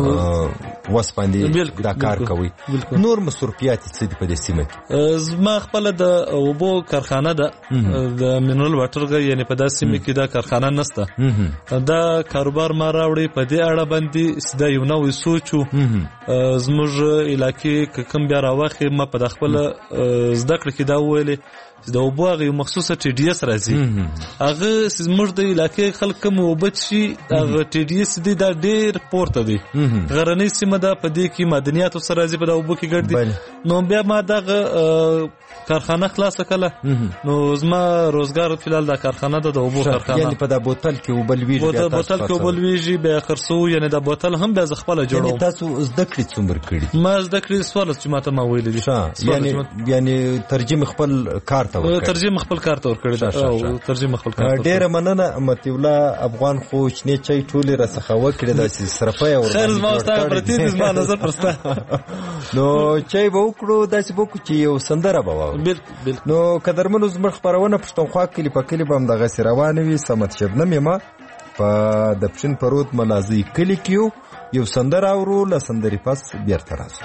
وس باندې دا کار کوي نور مصرفيات څه دي په دې سیمه کې زما خپل د اوبو کارخانه ده د منرال واټر یعنی په داسې سیمه کې دا کارخانه نشته دا کاروبار ما راوړي په دې اړه باندې سدا یو نو سوچو زموږ علاقې کوم بیا راوخه ما په خپل زده کړ کې دا ویلې د اوبو هغه مخصوصه ټي ډي اس راځي هغه زموږ د علاقې خلک مو وبد شي هغه ټي ډي اس دی دا ډېر پورته دی غرنۍ سیمه ده په دې کې معدنیات سره راځي په د اوبو کې ګرځي نو بیا ما دغه کارخانه خلاص کړه نو زما روزګار فلال دا کارخانه ده د اوبو کارخانه یعنی په د بوتل کې وبلويږي په بوتل کې وبلويږي به خرڅو یعنی د بوتل هم به خپل جوړو یعنی تاسو زده کړی څومره کړی ما زده کړی سوال چې ماته ما ویل دي یعنی یعنی ترجمه خپل کار ته ورکړی ترجمه خپل کار ته ورکړی او ترجمه خپل کار ډېر مننه متي الله افغان خو چني چي ټوله رسخه وکړه د صرفه او خیر ما ستاسو پرتی د زما نظر پرستا نو چي وکړو داسې بوکو چې یو سندره بوا بالکل نو قدرمنو زمر خبرونه پښتونخوا کلی په کلی بم دغه روانه وي سمت شبنم ما په د پښین پروت ملازي کلی کیو یو سندره اورو ل سندري پس بیرته راځو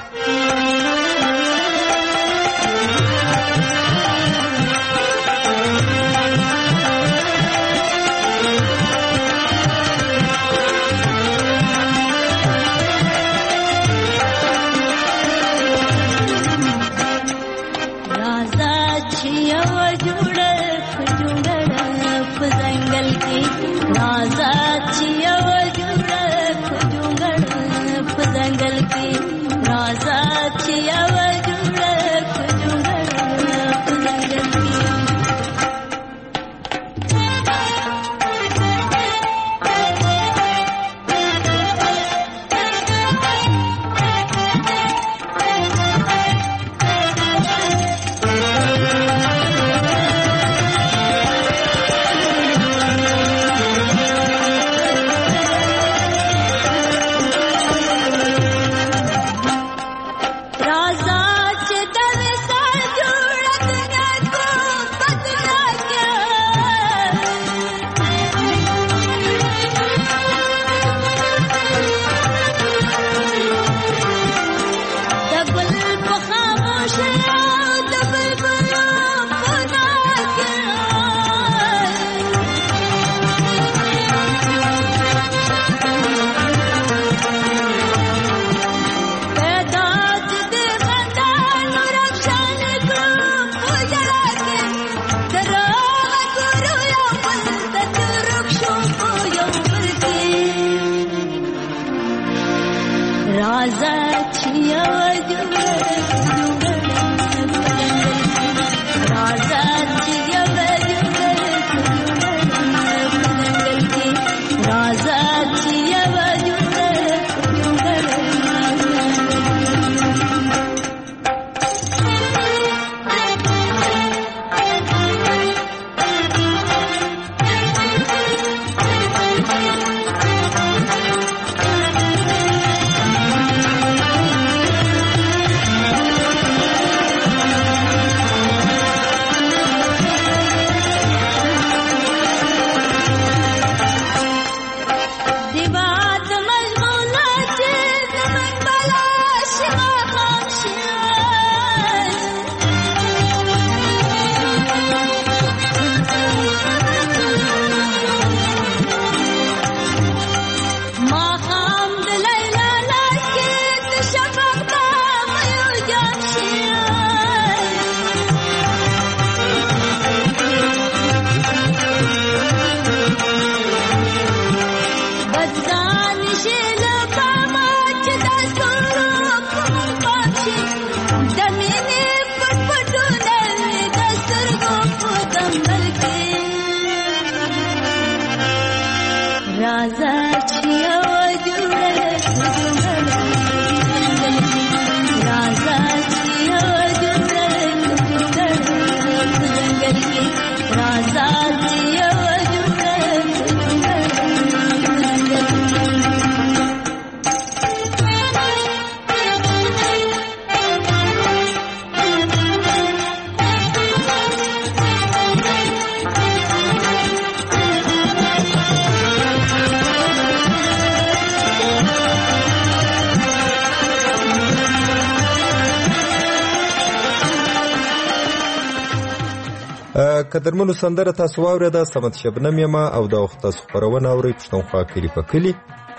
قدرمنو سندره تاسو واورېده صمد شبنم یم او دا وخت تاسو خپرونه اورئ پښتونخوا کلي په کلي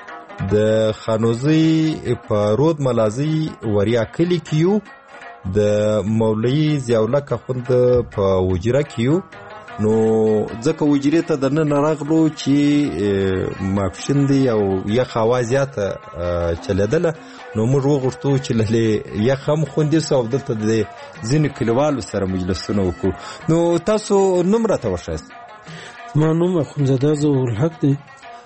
د خانوزي په رود ملازي وریا کلي کې یو د مولوي ضیاءالله اخوند په وجره کې یو نو ځکه وجرې ته دننه راغلو چې ماپښین دی او یخ هوا زیاته چلېدله نو موږ وغوښتو چې له یخ هم خوندي سو او دلته د ځینو کلیوالو سره مجلسونه وکړو. نو تاسو نوم راته وښایاست؟ زما نوم اخندزاده ظهورالحق دی.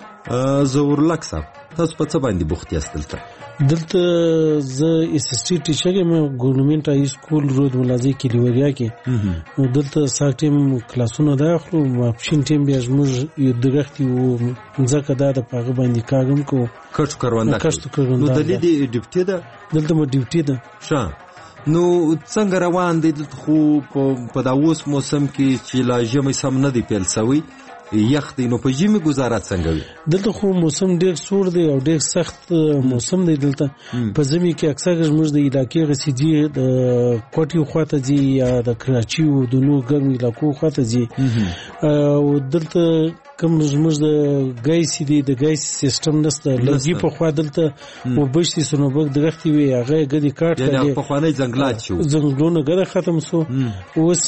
ظهورالحق صاحب تاسو په څه باندې بوخت یاست دلته؟ دلته زه اس اس ټي ټیچر یم ګورنمنت هاي سکول رود ملازي کلي وریا کې. نو دلته ساعت ټیم کلاسونه دا اخلو ماپښین ټیم بیا زموږ یو درختي وو ځکه دا د پاغه باندې کاږم کو کښ کرونده کښ کرونده نو دلې دی ډیپټي ده دلته مو ډیپټي ده. ښه نو څنګه روان دی دلته خو په دا اوس موسم کې چې لا ژمی سم نه دی پیل سوی یخ دی نو په ژمي گزاره څنګه وي؟ دلته خو موسم ډیر سوړ دی او ډیر سخت موسم دی دلته. په ژمي کې اکثر زموږ د علاقې غسیدي د کوټي خواته دي یا د کراچي او د نو ګرم علاقو خواته دي او دلته کوم زموږ د ګیس دی د ګیس سیستم نشته لږی په خوا دلته وبشتي سنوبک درختي وي هغه غدي کاټ کړي یعنی په خوانې ځنګلات شو ځنګلونه غره ختم سو اوس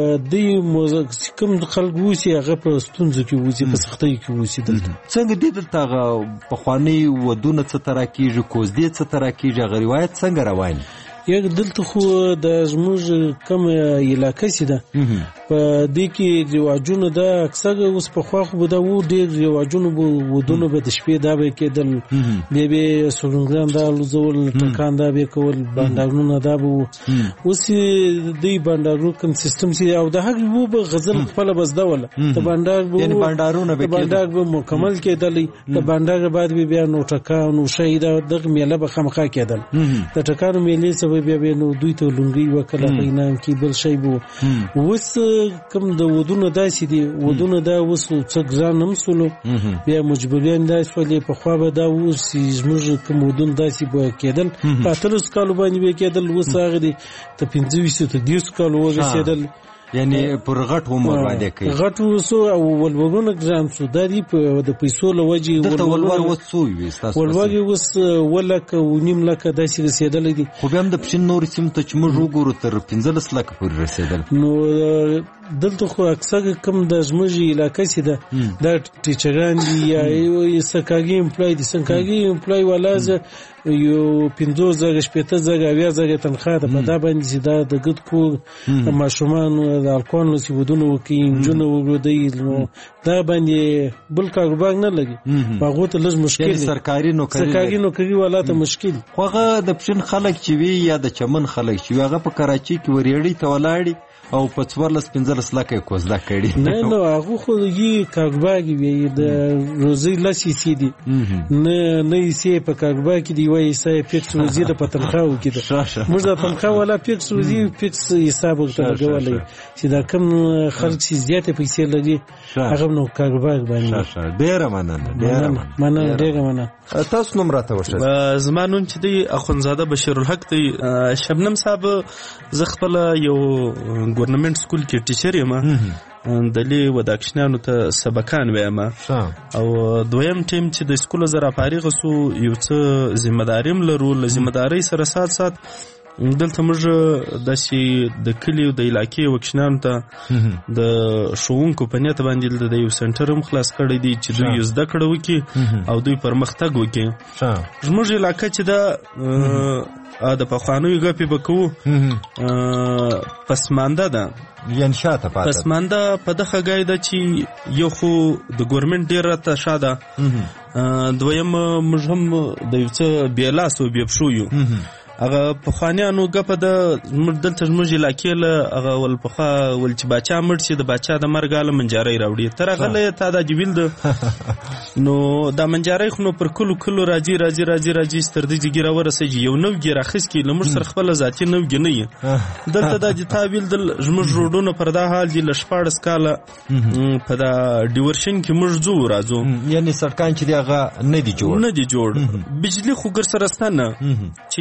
د موزه کوم خلک وسی هغه په ستونزو کې وسی په سختۍ کې وسی دلته څنګه دې دلته په خوانې ودونه څه تر کېږي کوز دې څه تر کېږي غ روایت څنګه روان یک دلته خو د زموږ کوم علاقه سي ده په دې کې رواجونه دا اکثر اوس په خوا خو دا و ډېر رواجونه ودونه به د شپې دا به کېدل بیا به سورنګرام دا لزول ټکان دا به کول بانډارونه دا به اوس دې بانډارو کوم سیستم سي او د هغه وو به غزل خپل بس دا ولا د بانډار به یعنی بانډارونه به بانډار به مکمل کېدل د بانډار بعد به بیا نو ټکان او شهید د میله به خامخا کېدل د ټکانو میلې سبب بیا به نو دوی ته لونګي وکړه بینام کې بل شی بو وس کوم د ودونه داسې دي ودونه دا وس څه ګران هم سولو بیا مجبوریان داس ولې په خوا به دا وس زموږ کوم ودون داسې به کېدل په اتلس کالو باندې به کېدل وس هغه دي ته پنځه ته دیوس کالو وګرځیدل یعنی پر غټ عمر باندې کوي غټ وسو او ولورونه ګرام سو د دې په د پیسو لوجي ولور وسو وي تاسو ولور وس ولک او نیم لک داسې رسیدل دي خو بیا د پښین نور سیم ته چې موږ وګورو تر پنځلس لک پورې رسیدل نو دلته خو اکثر کم د زموږ علاقې سي ده د ټیچران دي یا یو سکاګي امپلای دي سکاګي امپلای ولازه یو پنځو زره شپږ زره اویا زره تنخواه ده په دا باندې دا د ګډ کور ماشومان د الکون سی ودونه وکي انجونه وګړي نو دا باندې بل کاروبار نه لګي هغه ته لږ مشکل یعنی سرکاري نوکری سرکاري نوکری ولاته مشکل خوغه د پښین خلک چې وی یا د چمن خلک چې هغه په کراچي کې وریړی ته ولاړی او په څوارلس پنځلس لکه کوزده کړي نه نو هغه خو یې کاروبار وی د روزي لسی سي دي نه نه سي په کاروبار کې دی وای سي فکس روزي د پتنخاو کې ده موږ د پتنخاو ولا فکس روزي فکس حساب ورته چې دا کم خلک سي زیاته پیسې لګي هغه نو کاروبار باندې ډیر مننه ډیر مننه ډیر مننه تاسو نوم راته وښه زمانون چې دی اخونزاده بشیرالحق دی شبنم صاحب ز خپل یو ګورنمنت سکول کې ټیچر یم دلی وداکشنانو ته سبقان وایم او دویم ټیم چې د سکول زرا فارغ سو یو څه ذمہ داریم لرو ذمہ داری سره سات سات دلته موږ د شي د کلیو د علاقې وکشنانو ته د شوونکو په نیت باندې د یو سنټر هم خلاص کړی دی چې دوی زده کړو وکي او دوی پرمختګ وکي زموږ علاقې چې دا د پخوانیو غپی بکو پسمانده ده یان شاته پاته پسمانده په دغه غای ده چې یو خو د ګورنمنت ډیر راته شاده دویم موږ هم د یو څه بیلاسو بیبشو یو هغه پخوانیانو غپه د دلته زموږ علاقې له هغه ول پخوا ول چې بچا مړ شي د بچا د مرګ له منجاري راوړي تر هغه له تا د جویل د نو د منجاري خو پر کلو کلو راځي راځي راځي راځي ستر د جګیره ورسېږي یو نو ګیره خس کې لمر سر خپل ذاتي نو ګنی دلته د جتابیل د زموږ روډونو پر دا حال دي لشپاړ سکاله په دا ډیورشن کې موږ زو راځو یعنی سرکان چې هغه نه دي جوړ نه دي جوړ بجلی خو ګر سره ستنه چې یو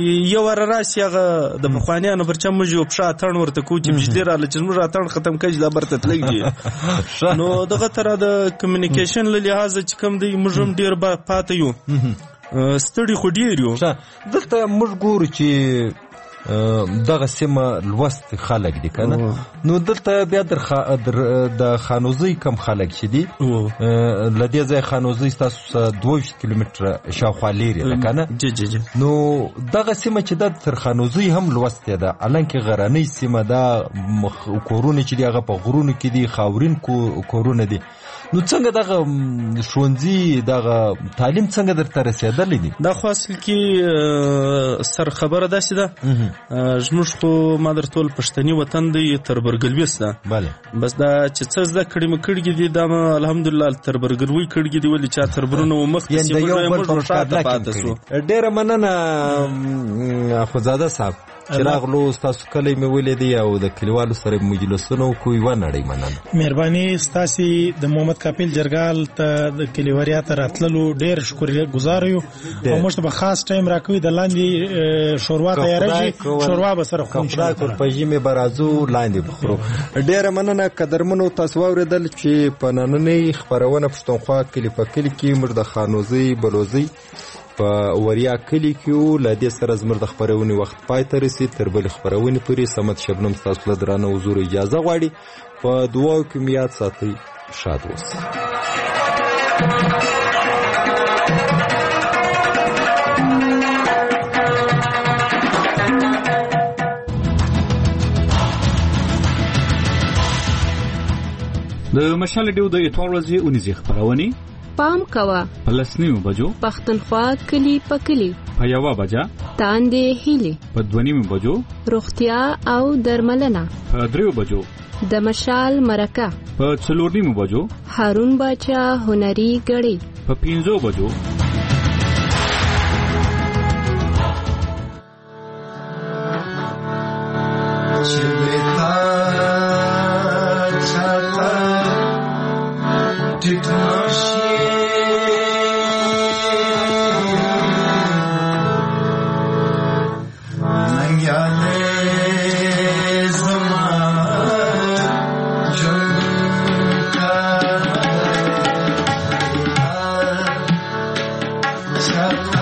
واره راسي هغه د پخوانیانو پر چا موږ یو پښه اتڼ ورته کوو چې بجلي راله چې زموږ اتڼ ختم کړي دا برته تللی دي نو دغه تره د کمیونیکیشن له لحاظه چې کوم دی موږ هم ډېر پاتې یو ستړي خو ډېر یو دلته موږ ګورو چې دغه سیمه لوست خلک دي کنه نو دلته بیا د خانوزۍ کم خلک چې دي لدې ځای خانوزۍ تاسو دوه ویشت کیلومتره شاوخوا لري ده کنه نو دغه سیمه چې د تر خانوزۍ هم لوست ده الانکه غرنۍ سیمه ده کورونه چې دی هغه په غرونو کې دي خاورین کورونه دي نو څنګه دغه ښوونځي دغه تعلیم څنګه درته رسېدلی دي دا خو اصل کې سر خبره داسې ده زموږ خو ما درته ویل پښتني وطن دی تربرګلویست ده بس دا چې څه زده کړي مې کړي دي دا الحمدلله تربرګلوي کړي دي ولې چا تربرونه و مخکې سي موږ شاته پاتې سو ډېره مننه اخوزاده صاحب چې راغلو ستاسو کلی مې ولیدی او د کلیوالو سره مجلسونه وکړو یوه نړۍ مننه مهرباني ستاسې د محمد کاپیل جرګال ته د کلیوالیا ته راتللو ډېر شکرګزار یو او موږ ته به خاص ټایم راکوي د لاندې شوروا تیارېږي شوروا به سره خورو خدای کول په ژمي به راځو لاندې به خورو ډېره مننه قدرمنو تاسو واورېدل چې په نننۍ خپرونه پښتونخوا کلي په کلي کې موږ د خانوزۍ بلوزۍ په وریا کلی کې له دې سره زموږ د خپرونې وخت پای ته رسید تر بلې خپرونې پورې صمد شبنم ستاسو له درانه حضور اجازه غواړي په دعاو کې مې یاد ساتئ شاد اوسئ د مشال ډیو د اتوار ورځې اونیزې خپرونې پام کوا پلسنیو بجو پختونخوا کلی پکلی په یوه بجا تاندې هیلي په دونیمو بجو روغتیا او درملنه په دریو بجو د مشال مرکه په څلورنیمو بجو هارون باچا هنري غړي په پنځو بجو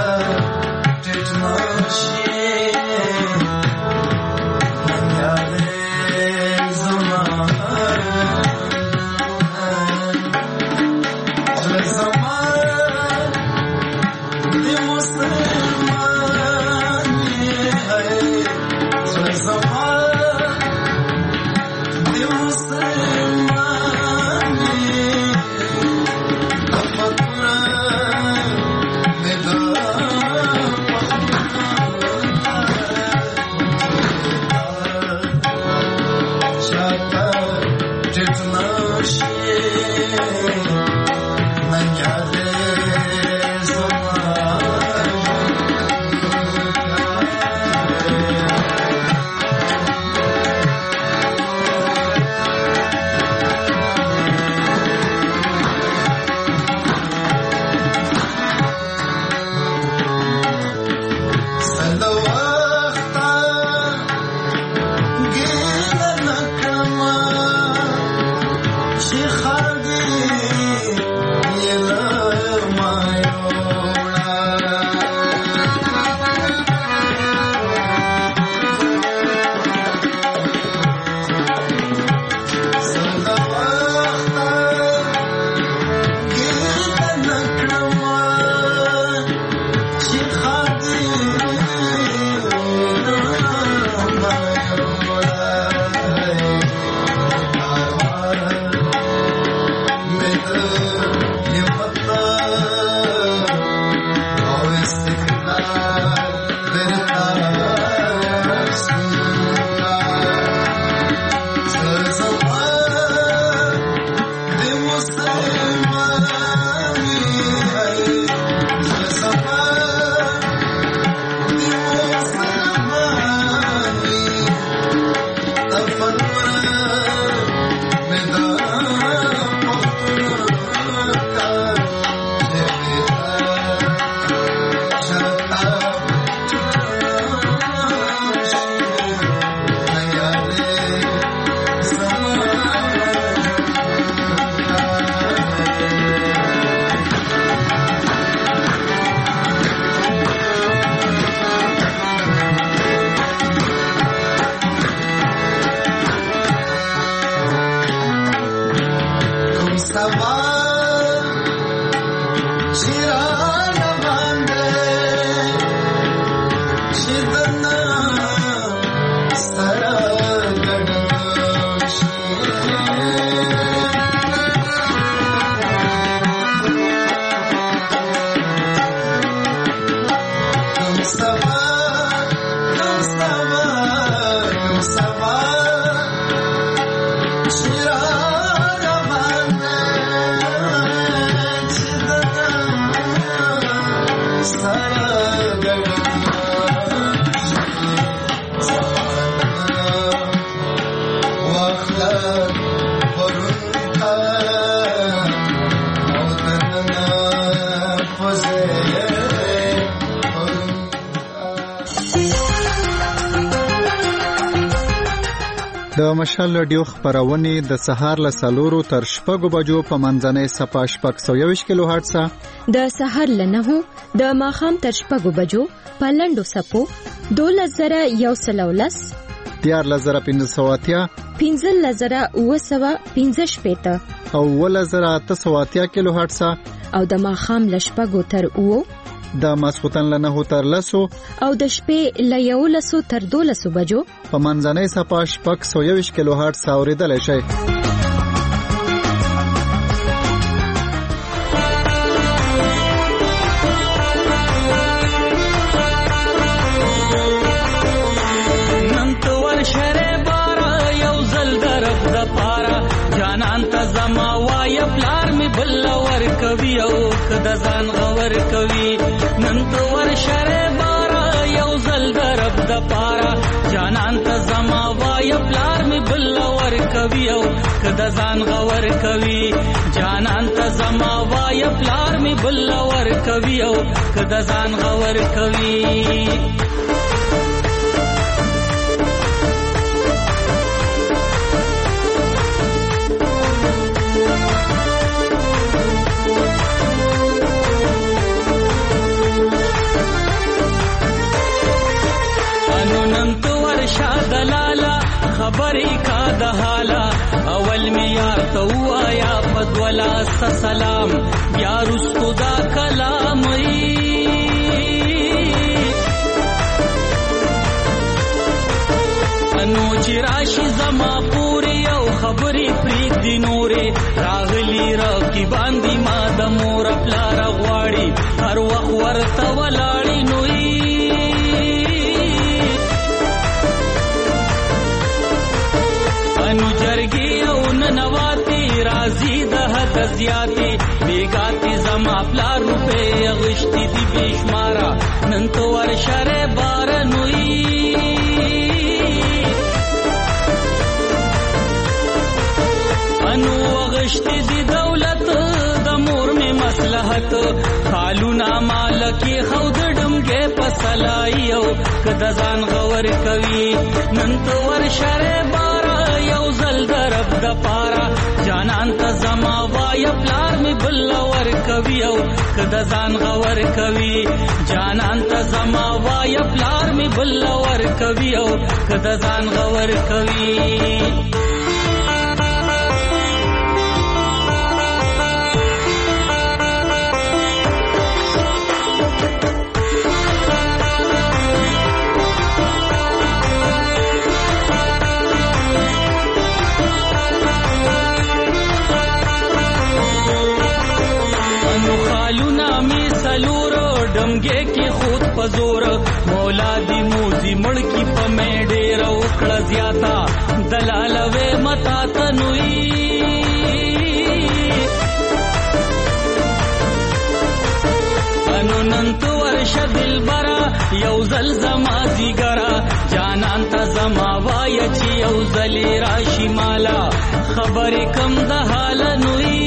Yeah. د مشال رادیو خبرونه د سهار له سلورو تر شپږو بجو په منځنۍ صفه شپږ سوه یوویشت کیلو هرټز، د سهار له نهو د ماښام تر شپږو بجو په لنډو سپو دولس زره یو سل او لس، دیارلس زره پنځه سوه اتیا، پنځلس زره اوه سوه پنځه شپېته او اوولس زره اته سوه اتیا کیلو هرټز، او د ماښام له شپږو تر اوو، د ماسخوتن له نهو تر لسو او د شپې له یولسو تر دولسو بجو په منځنۍ صفه شپږ سوه یوویشت کیلو هرټز اورېدلی شئ. نن ته ورشرې باره یو ځل د رب دپاره، جانان ته زما وایه پلار مې بل ورکوي او که د ځان غور کوي. نن ته ورشرې باره یو ځل د رب دپاره، جانان ته زما وایه پلار مې بل ورکوي او که د ځان غور کوي. جانان ته زما وایه پلار مې بل ورکوي او که د ځان غور کوي. خبرې کا د حالا اول می یار ته وایا پدولا سلام، بیا رستو دا کلام انو چې راشي زما پوری او خبرې پرېږدي نورې، راغلی راکي باندې ما د مور پلار غواړي هر وخت ورته ولاړې نوې. انو جرګي او ننواتي راځي د حد زیاتي، بیګاتي زما پلار روپې اغشتي دي بېشماره، نن تو ورشرې بار نوې. انو اغشتي دي دولت د مور مې مصلحت، خالونه مالکي خود ډمګې په سلای او که د ځان غور کوي. نن تو ورشرې بار یو ځل د رب دپاره، جانان ته زما وایه پلار مې بل ورکوي او که د ځان غور کوي. جانان ته زما وایه پلار مې بل ورکوي او که د ځان غور کوي. ډمګې کې خود پزور مولا دی موزي مړکی په مې ډېر وکړه زیاته، دلالوي متا تنوي. انو نن تو ورشه دلبره یو ځل زما زیګره، جانان ته زما وایه چې یو ځلې راشي مالا خبرې کم د حاله نوي.